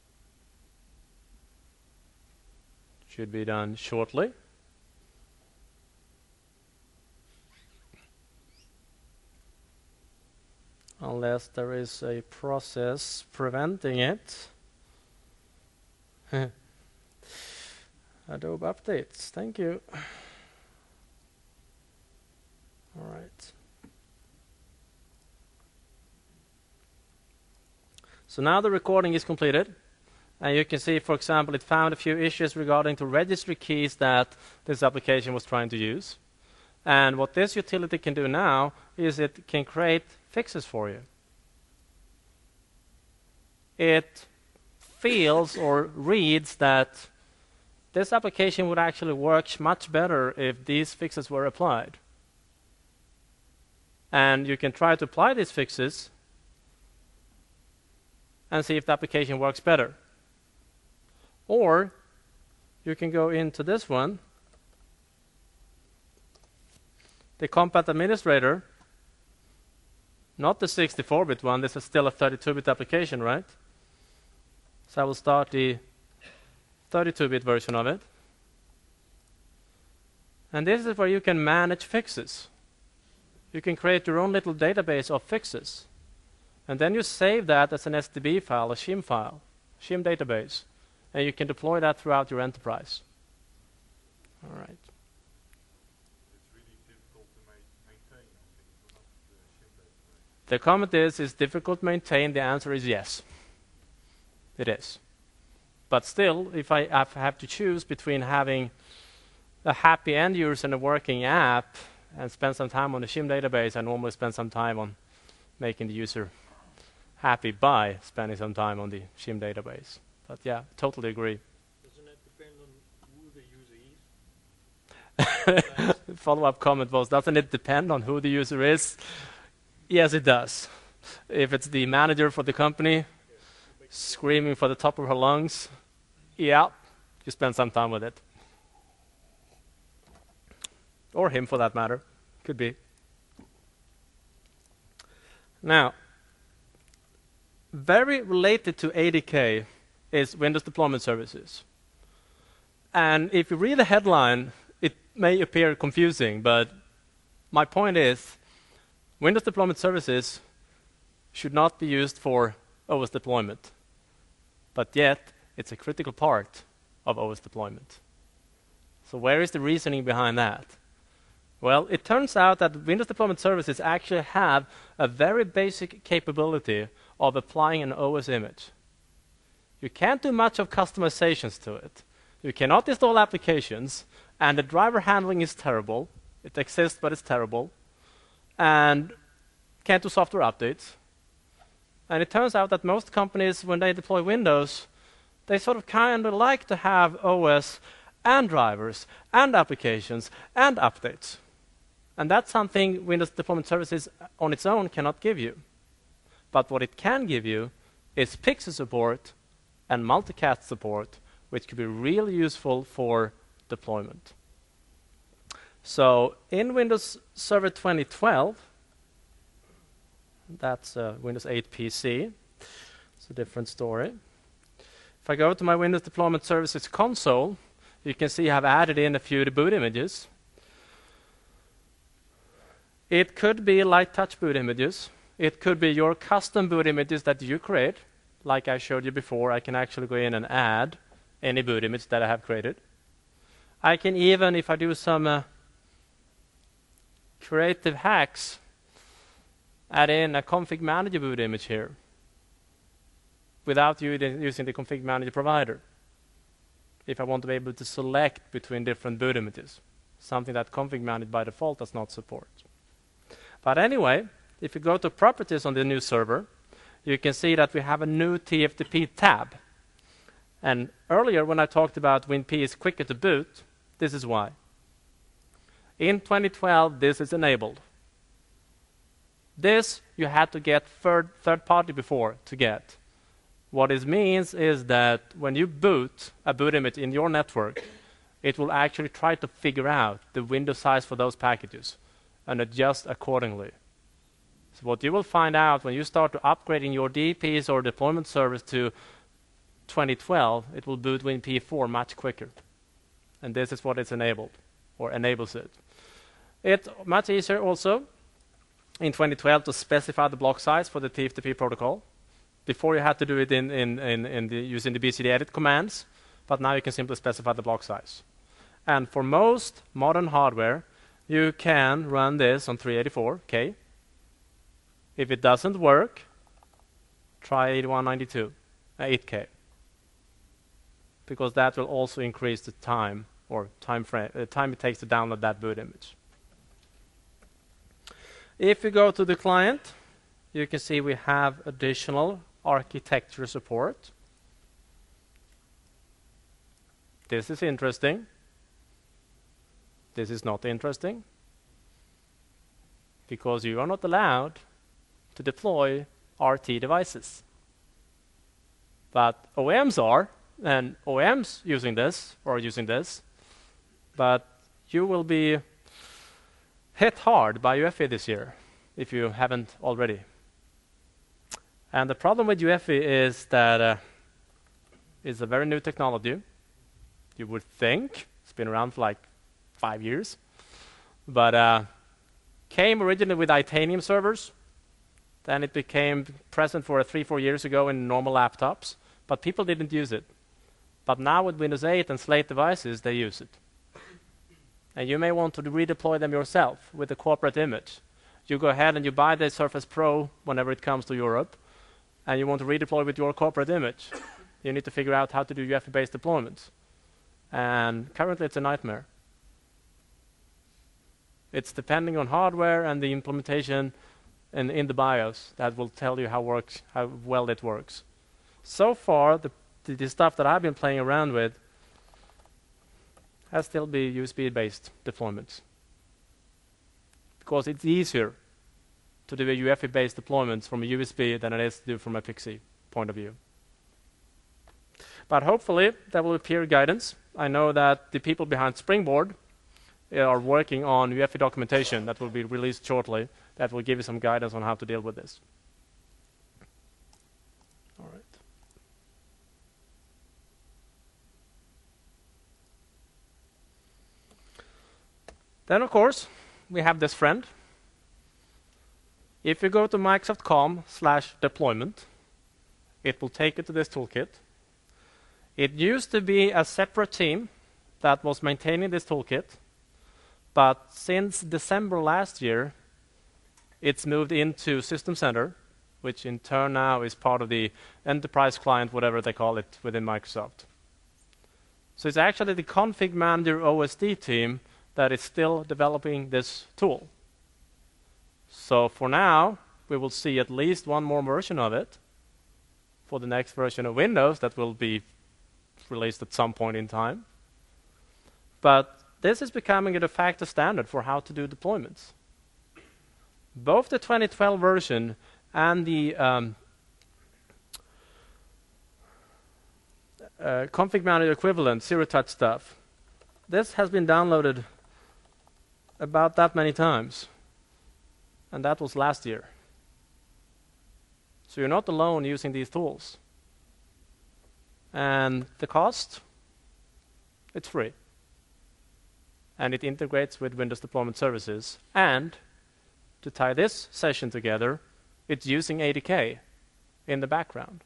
Should be done shortly. Unless there is a process preventing it. Adobe updates, thank you. All right. So now the recording is completed, and you can see, for example, it found a few issues regarding to registry keys that this application was trying to use. And what this utility can do now is it can create fixes for you. It feels or reads that this application would actually work much better if these fixes were applied. And you can try to apply these fixes and see if the application works better. Or you can go into this one, the Compat Administrator, not the sixty-four bit one, this is still a thirty-two bit application, right? So I will start the thirty-two bit version of it. And this is where you can manage fixes. You can create your own little database of fixes. And then you save that as an S D B file, a shim file, shim database. And you can deploy that throughout your enterprise. All right. It's really difficult to ma maintain, I think, not the shim database. The comment is, is difficult to maintain? The answer is yes. It is. But still, if I have to choose between having a happy end user and a working app and spend some time on the shim database, I normally spend some time on making the user happy by spending some time on the shim database. But yeah, totally agree. Doesn't that depend on who the user is? The follow-up comment was, doesn't it depend on who the user is? Yes, it does. If it's the manager for the company, screaming for the top of her lungs, yeah, you spend some time with it. Or him, for that matter. Could be. Now, very related to A D K is Windows Deployment Services. And if you read the headline, it may appear confusing, but my point is, Windows Deployment Services should not be used for O S deployment. But yet, it's a critical part of O S deployment. So where is the reasoning behind that? Well, it turns out that Windows Deployment Services actually have a very basic capability of applying an O S image. You can't do much of customizations to it. You cannot install applications, and the driver handling is terrible. It exists, but it's terrible. And can't do software updates. And it turns out that most companies, when they deploy Windows, they sort of kind of like to have O S and drivers and applications and updates. And that's something Windows Deployment Services on its own cannot give you. But what it can give you is Pixie support and multicast support, which could be really useful for deployment. So in Windows Server twenty twelve, that's uh, Windows eight P C. It's a different story. If I go to my Windows Deployment Services console, you can see I've added in a few boot images. It could be light touch boot images. It could be your custom boot images that you create. Like I showed you before, I can actually go in and add any boot image that I have created. I can even, if I do some uh, creative hacks, add in a config manager boot image here without using the config manager provider. If I want to be able to select between different boot images, something that config manager by default does not support. But anyway, if you go to properties on the new server, you can see that we have a new T F T P tab. And earlier when I talked about WinP is quicker to boot, this is why. In twenty twelve, this is enabled. This you had to get third, third party before to get. What this means is that when you boot a boot image in your network, it will actually try to figure out the window size for those packages and adjust accordingly. So what you will find out when you start to upgrading your D Ps or deployment service to twenty twelve, it will boot WinP four much quicker. And this is what it's enabled, or enables it. It's much easier also in twenty twelve to specify the block size for the T F T P protocol. Before you had to do it in, in, in, in the, using the B C D edit commands, but now you can simply specify the block size. And for most modern hardware, you can run this on three eighty-four K. If it doesn't work, try eighty-one ninety-two, uh, eight K. Because that will also increase the time or time frame, uh, time it takes to download that boot image. If you go to the client, you can see we have additional architecture support. This is interesting. This is not interesting, because you are not allowed to deploy R T devices. But O E Ms are, and O E Ms using this, or using this, but you will be hit hard by U E F I this year, if you haven't already. And the problem with U E F I is that uh, it's a very new technology. You would think it's been around for like five years, but uh, came originally with Itanium servers. Then it became present for uh, three, four years ago in normal laptops, but people didn't use it. But now with Windows eight and Slate devices, they use it. And you may want to redeploy them yourself with a corporate image. You go ahead and you buy the Surface Pro whenever it comes to Europe, and you want to redeploy with your corporate image. You need to figure out how to do U E F I-based deployments. And currently it's a nightmare. It's depending on hardware and the implementation in, in the BIOS that will tell you how works, how well it works. So far, the, the, the stuff that I've been playing around with has still been U S B-based deployments, because it's easier to do a U E F I-based deployments from a U S B than it is to do from a Pixie point of view. But hopefully that will appear guidance. I know that the people behind Springboard are working on U E F I documentation that will be released shortly that will give you some guidance on how to deal with this. All right. Then, of course, we have this friend. If you go to Microsoft dot com slash deployment, it will take you to this toolkit. It used to be a separate team that was maintaining this toolkit, but since December last year, it's moved into System Center, which in turn now is part of the enterprise client, whatever they call it, within Microsoft. So it's actually the Config Manager O S D team that is still developing this tool. So for now, we will see at least one more version of it for the next version of Windows that will be released at some point in time. But this is becoming a de facto standard for how to do deployments. Both the twenty twelve version and the um, uh, config manager equivalent, zero-touch stuff, this has been downloaded about that many times. And that was last year. So you're not alone using these tools. And the cost, it's free. And it integrates with Windows Deployment Services. And to tie this session together, it's using A D K in the background.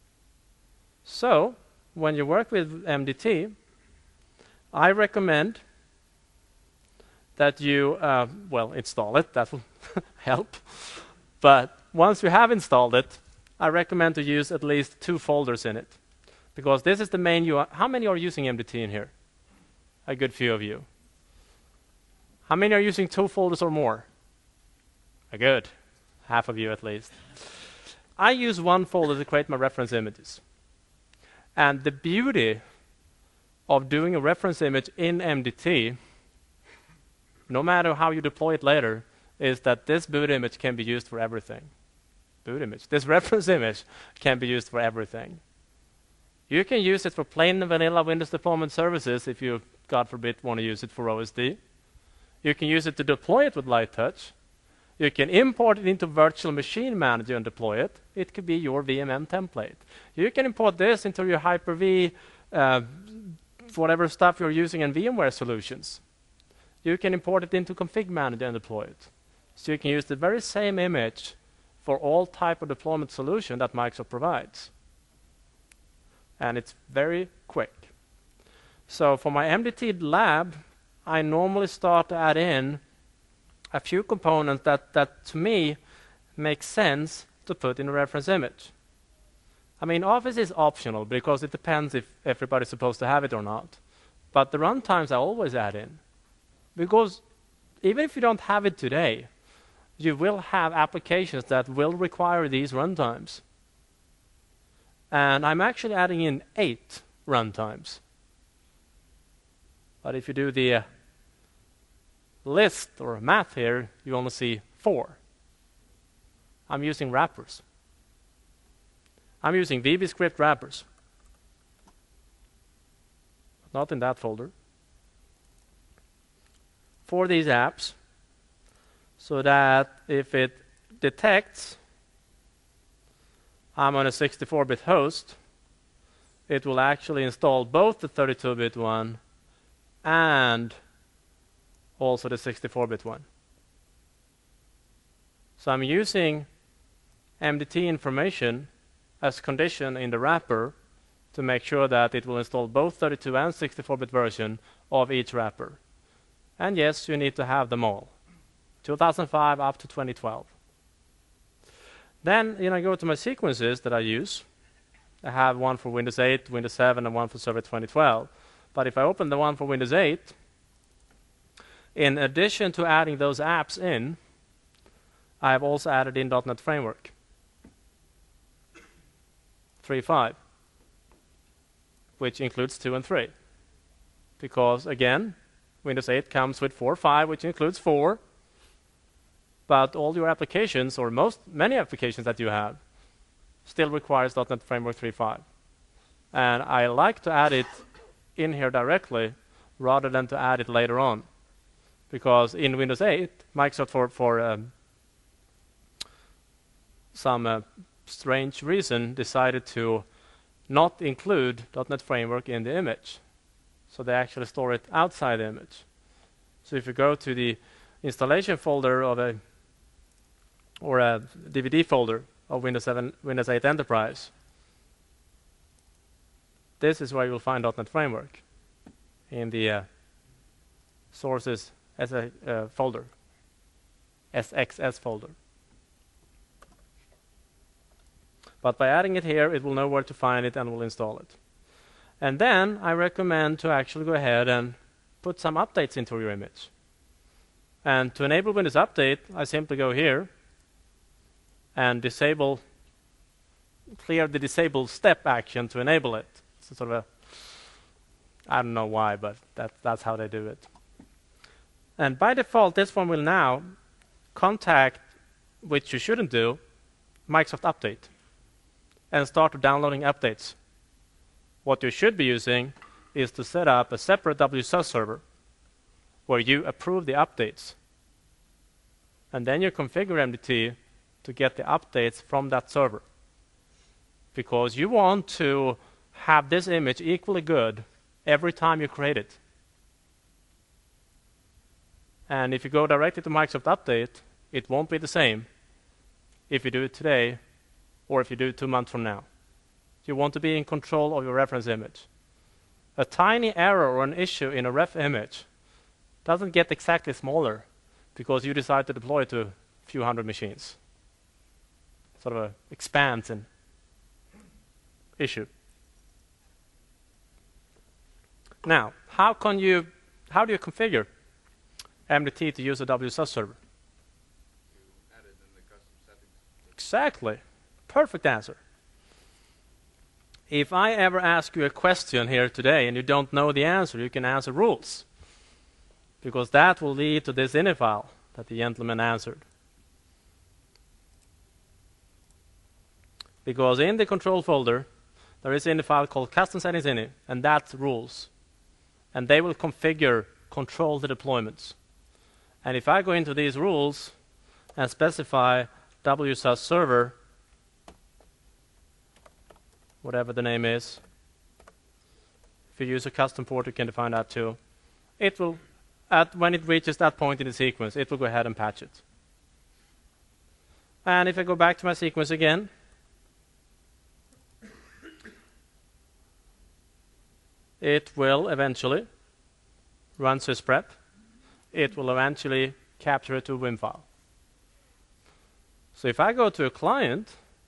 So when you work with M D T, I recommend that you, uh, well, install it. That will help. But once you have installed it, I recommend to use at least two folders in it. Because this is the main U I. How many are using M D T in here? A good few of you. How many are using two folders or more? A good. Half of you at least. I use one folder to create my reference images. And the beauty of doing a reference image in M D T, no matter how you deploy it later, is that this boot image can be used for everything. Boot image. This reference image can be used for everything. You can use it for plain vanilla Windows Deployment Services if you, God forbid, want to use it for O S D. You can use it to deploy it with Light Touch. You can import it into Virtual Machine Manager and deploy it. It could be your V M M template. You can import this into your Hyper-V, uh, whatever stuff you're using in VMware solutions. You can import it into Config Manager and deploy it. So you can use the very same image for all type of deployment solution that Microsoft provides. And it's very quick. So for my M D T lab, I normally start to add in a few components that, that to me make sense to put in a reference image. I mean, Office is optional because it depends if everybody's supposed to have it or not. But the runtimes I always add in. Because even if you don't have it today, you will have applications that will require these runtimes. And I'm actually adding in eight runtimes. But if you do the uh, list or math here, you only see four. I'm using wrappers. I'm using VBScript wrappers. Not in that folder. For these apps, so that if it detects I'm on a sixty-four bit host, it will actually install both the thirty-two bit one and also the sixty-four bit one. So I'm using M D T information as condition in the wrapper to make sure that it will install both thirty-two and sixty-four bit version of each wrapper. And yes, you need to have them all. two thousand five up to twenty twelve. Then, you know, I go to my sequences that I use. I have one for Windows eight, Windows seven, and one for Server twenty twelve. But if I open the one for Windows eight, in addition to adding those apps in, I have also added in .NET Framework three point five, which includes two and three. Because, again, Windows eight comes with four point five, which includes four. But all your applications, or most, many applications that you have, still requires .NET Framework three point five. And I like to add it in here directly rather than to add it later on. Because in Windows eight, Microsoft, for, for um, some uh, strange reason, decided to not include .NET Framework in the image. So they actually store it outside the image. So if you go to the installation folder of a or a D V D folder of Windows seven, Windows eight Enterprise, this is where you'll find .NET Framework in the uh, sources as a uh, folder, S X S folder. But by adding it here, it will know where to find it and will install it. And then I recommend to actually go ahead and put some updates into your image. And to enable Windows Update, I simply go here and disable, clear the disable step action to enable it. It's sort of a I don't know why, but that, that's how they do it. And by default, this one will now contact, which you shouldn't do, Microsoft Update, and start downloading updates. What you should be using is to set up a separate W S U S server where you approve the updates. And then you configure M D T to get the updates from that server. Because you want to have this image equally good every time you create it. And if you go directly to Microsoft Update, it won't be the same if you do it today or if you do it two months from now. You want to be in control of your reference image. A tiny error or an issue in a ref image doesn't get exactly smaller because you decide to deploy it to a few hundred machines. Sort of a expands in issue. Now, how can you, how do you configure M D T to use a W S U S server? You add it in the custom settings. Exactly. Perfect answer. If I ever ask you a question here today and you don't know the answer, you can answer rules. Because that will lead to this ini file that the gentleman answered. Because in the control folder, there is an ini file called custom settings ini, and that's rules. And they will configure, control the deployments. And if I go into these rules and specify W S U S server, whatever the name is, if you use a custom port, you can define that too. It will, at, when it reaches that point in the sequence, it will go ahead and patch it. And if I go back to my sequence again, it will eventually run sysprep. It will eventually capture it to a Vim file. So if I go to a client,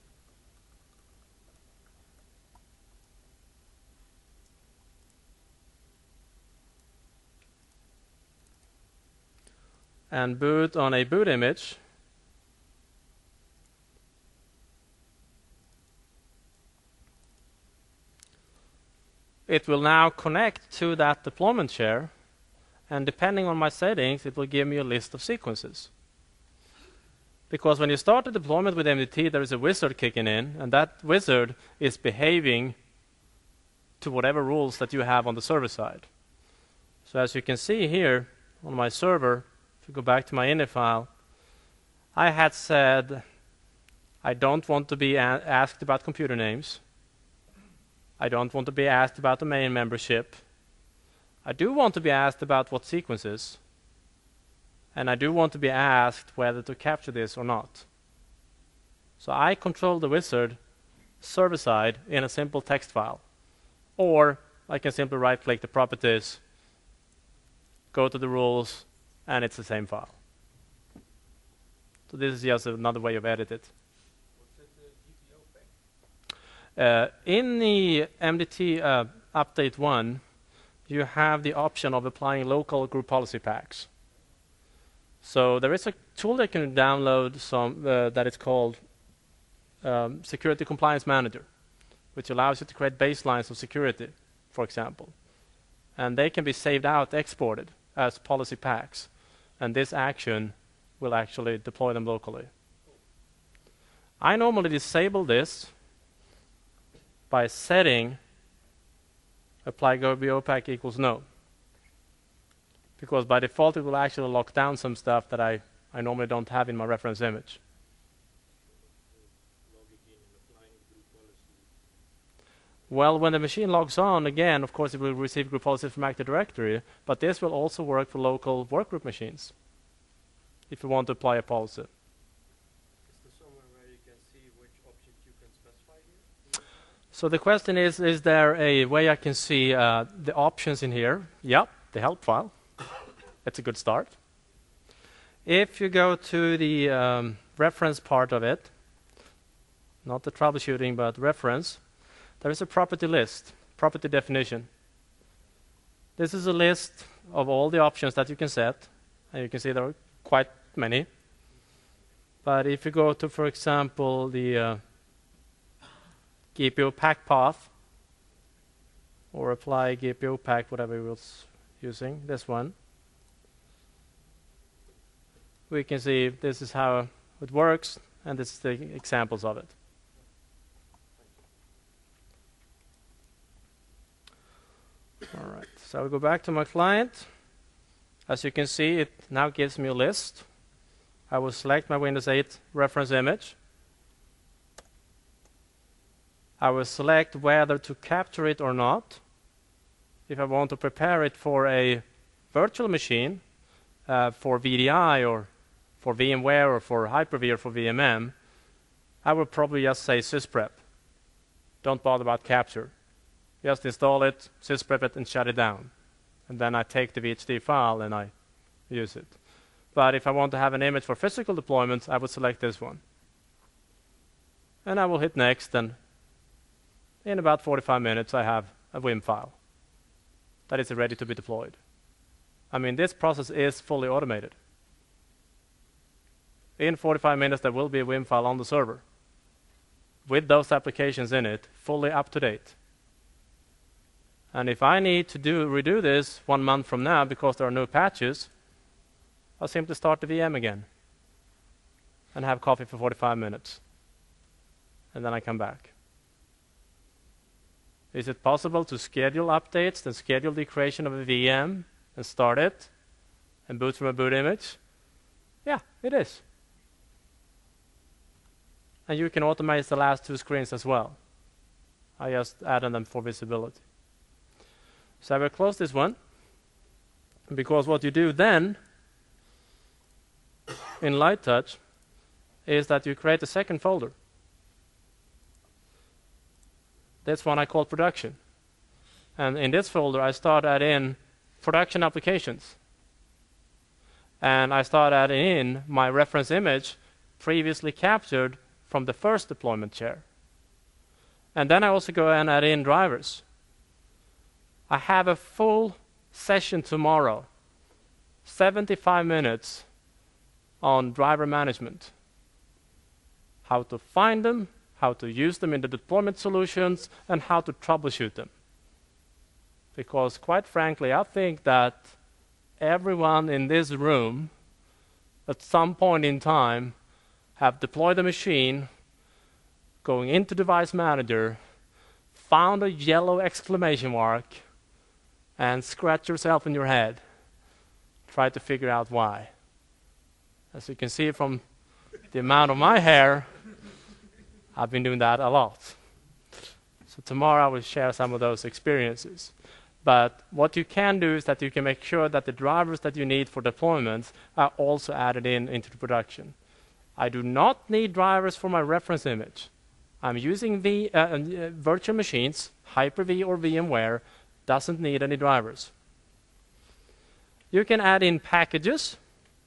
and boot on a boot image, it will now connect to that deployment share, and depending on my settings, it will give me a list of sequences. Because when you start a deployment with M D T, there is a wizard kicking in, and that wizard is behaving to whatever rules that you have on the server side. So as you can see here on my server, if you go back to my ini file, I had said I don't want to be asked about computer names. I don't want to be asked about the main membership. I do want to be asked about what sequences. And I do want to be asked whether to capture this or not. So I control the wizard server side in a simple text file. Or I can simply right click the properties, go to the rules, and it's the same file. So this is just another way of editing it. What's it, the G P O pack? Uh, in the M D T uh, update one, you have the option of applying local group policy packs. So there is a tool that you can download some uh, that is called um, Security Compliance Manager, which allows you to create baselines of security, for example. And they can be saved out, exported as policy packs. And this action will actually deploy them locally. I normally disable this by setting apply G B O pack equals no. Because by default it will actually lock down some stuff that I, I normally don't have in my reference image. Well, when the machine logs on, again, of course it will receive group policies from Active Directory, but this will also work for local workgroup machines, if you want to apply a policy. Is there somewhere where you can see which options you can specify here? So the question is, is there a way I can see uh, the options in here? Yep, the help file. That's a good start. If you go to the um, reference part of it, not the troubleshooting, but reference, there is a property list, property definition. This is a list of all the options that you can set, and you can see there are quite many. But if you go to, for example, the uh, G P O pack path, or apply G P U pack, whatever we was using, this one. We can see this is how it works, and this is the examples of it. All right, so we go back to my client. As you can see, it now gives me a list. I will select my Windows eight reference image. I will select whether to capture it or not. If I want to prepare it for a virtual machine, uh, for V D I or for VMware or for Hyper-V or for V M M, I would probably just say sysprep. Don't bother about capture. Just install it, sysprep it, and shut it down. And then I take the V H D file and I use it. But if I want to have an image for physical deployment, I would select this one. And I will hit next, and in about forty-five minutes I have a Vim file that is ready to be deployed. I mean, this process is fully automated. In forty-five minutes there will be a Vim file on the server with those applications in it, fully up to date. And if I need to do redo this one month from now because there are no patches, I'll simply start the V M again and have coffee for forty-five minutes. And then I come back. Is it possible to schedule updates and schedule the creation of a V M and start it and boot from a boot image? Yeah, it is. And you can automate the last two screens as well. I just added them for visibility. So I will close this one, because what you do then in LightTouch is that you create a second folder. This one I call production. And in this folder I start adding in production applications. And I start adding in my reference image previously captured from the first deployment chair. And then I also go and add in drivers. I have a full session tomorrow, seventy-five minutes on driver management. How to find them, how to use them in the deployment solutions, and how to troubleshoot them. Because quite frankly, I think that everyone in this room at some point in time have deployed a machine, going into Device Manager, found a yellow exclamation mark, and scratch yourself in your head. Try to figure out why. As you can see from the amount of my hair, I've been doing that a lot. So tomorrow I will share some of those experiences. But what you can do is that you can make sure that the drivers that you need for deployments are also added in into the production. I do not need drivers for my reference image. I'm using v, uh, uh, virtual machines, Hyper-V or VMware, doesn't need any drivers. You can add in packages.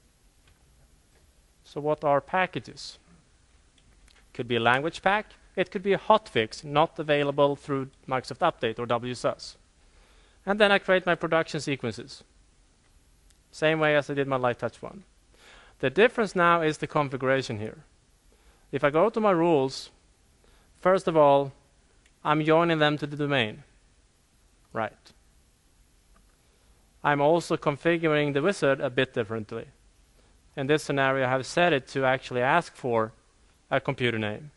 So what are packages? Could be a language pack. It could be a hotfix not available through Microsoft Update or W S U S. And then I create my production sequences. Same way as I did my LightTouch one. The difference now is the configuration here. If I go to my rules, first of all, I'm joining them to the domain. Right. I'm also configuring the wizard a bit differently. In this scenario, I have set it to actually ask for a computer name.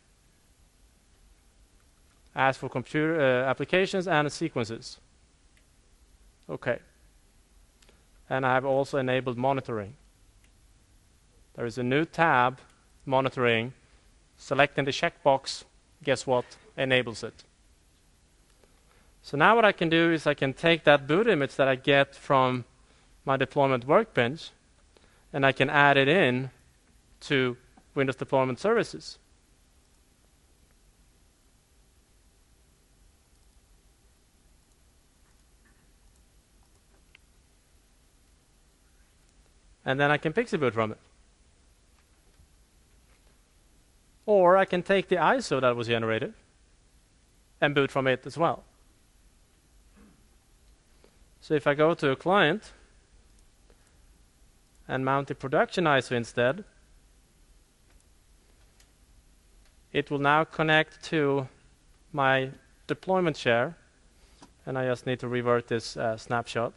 Ask for computer uh, applications and sequences. Okay. And I have also enabled monitoring. There is a new tab, monitoring. Selecting the checkbox, guess what? Enables it. So now what I can do is I can take that boot image that I get from my deployment workbench, and I can add it in to Windows Deployment Services. And then I can pixie boot from it. Or I can take the I S O that was generated and boot from it as well. So if I go to a client and mount the production I S O instead, it will now connect to my deployment share, And I just need to revert this uh, snapshot.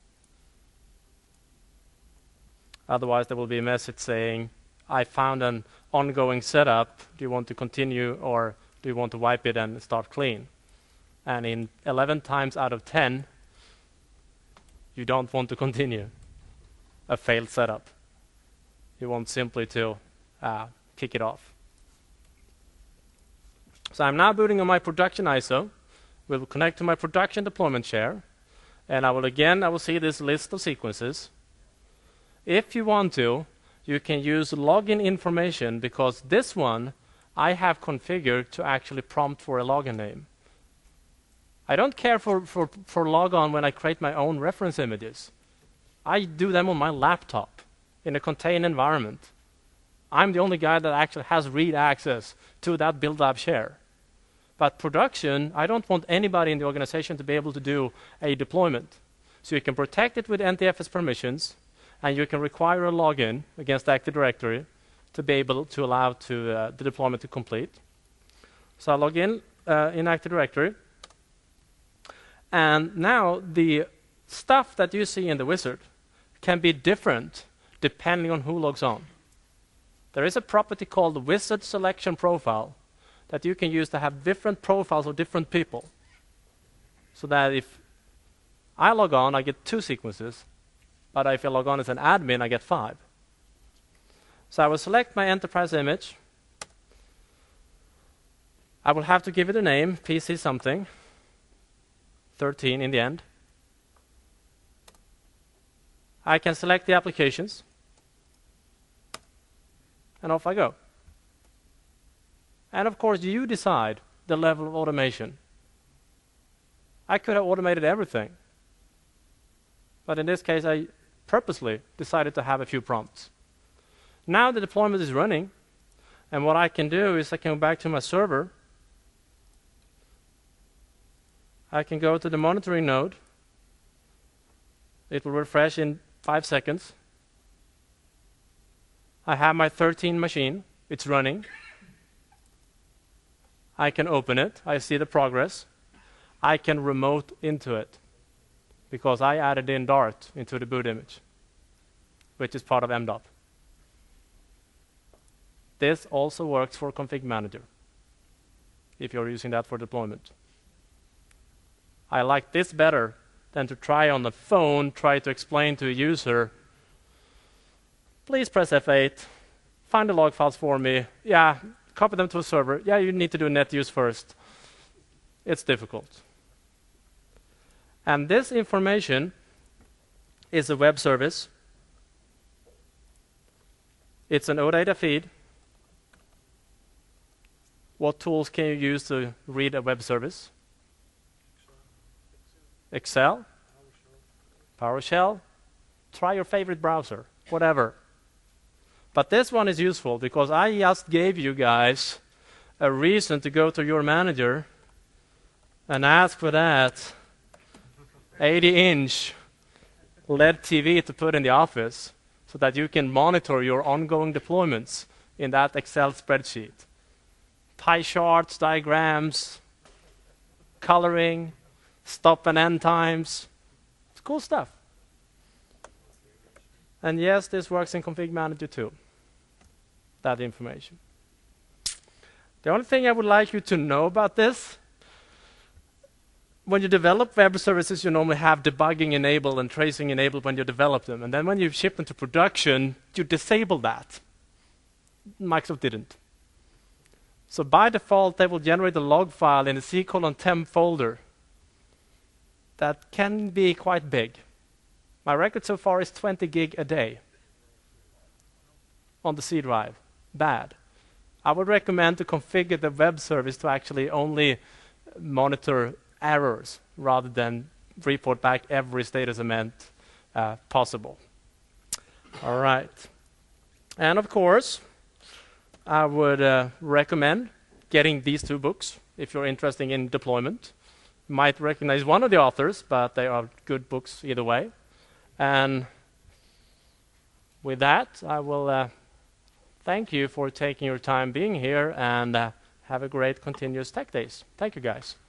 Otherwise, there will be a message saying, I found an ongoing setup. Do you want to continue, or do you want to wipe it and start clean? And in eleven times out of ten, you don't want to continue a failed setup. You want simply to uh, kick it off. So I'm now booting on my production I S O. We'll connect to my production deployment share. And I will again, I will see this list of sequences. If you want to, you can use login information, because this one I have configured to actually prompt for a login name. I don't care for, for, for logon when I create my own reference images. I do them on my laptop in a contained environment. I'm the only guy that actually has read access to that build lab share. But production, I don't want anybody in the organization to be able to do a deployment. So you can protect it with N T F S permissions, and you can require a login against Active Directory to be able to allow to, uh, the deployment to complete. So I log in uh, in Active Directory. And now the stuff that you see in the wizard can be different depending on who logs on. There is a property called the wizard selection profile that you can use to have different profiles of different people. So that if I log on, I get two sequences. But if I log on as an admin, I get five. So I will select my enterprise image. I will have to give it a name, P C something. thirteen in the end. I can select the applications. And off I go. And of course, you decide the level of automation. I could have automated everything. But in this case, I purposely decided to have a few prompts. Now the deployment is running, and what I can do is I can go back to my server. I can go to the monitoring node. It will refresh in five seconds. I have my thirteen machine. It's running. I can open it. I see the progress. I can remote into it, because I added in Dart into the boot image, which is part of M D O P. This also works for Config Manager, if you're using that for deployment. I like this better than to try on the phone, try to explain to a user, please press F eight, find the log files for me, yeah, copy them to a server, yeah, you need to do net use first. It's difficult. And this information is a web service. It's an OData feed. What tools can you use to read a web service? Excel? PowerShell? Try your favorite browser, whatever. But this one is useful because I just gave you guys a reason to go to your manager and ask for that eighty inch L E D T V to put in the office so that you can monitor your ongoing deployments in that Excel spreadsheet. Pie charts, diagrams, coloring, stop and end times. It's cool stuff. And yes, this works in Config Manager too, that information. The only thing I would like you to know about this, when you develop web services, you normally have debugging enabled and tracing enabled when you develop them. And then when you ship them to production, you disable that. Microsoft didn't. So by default, they will generate a log file in a C colon temp folder that can be quite big. My record so far is twenty gig a day on the C drive. Bad. I would recommend to configure the web service to actually only monitor errors rather than report back every status event uh, possible. All right. And of course, I would uh, recommend getting these two books if you're interested in deployment. You might recognize one of the authors, but they are good books either way. And with that, I will uh, thank you for taking your time being here, and uh, have a great continuous Tech Days. Thank you, guys.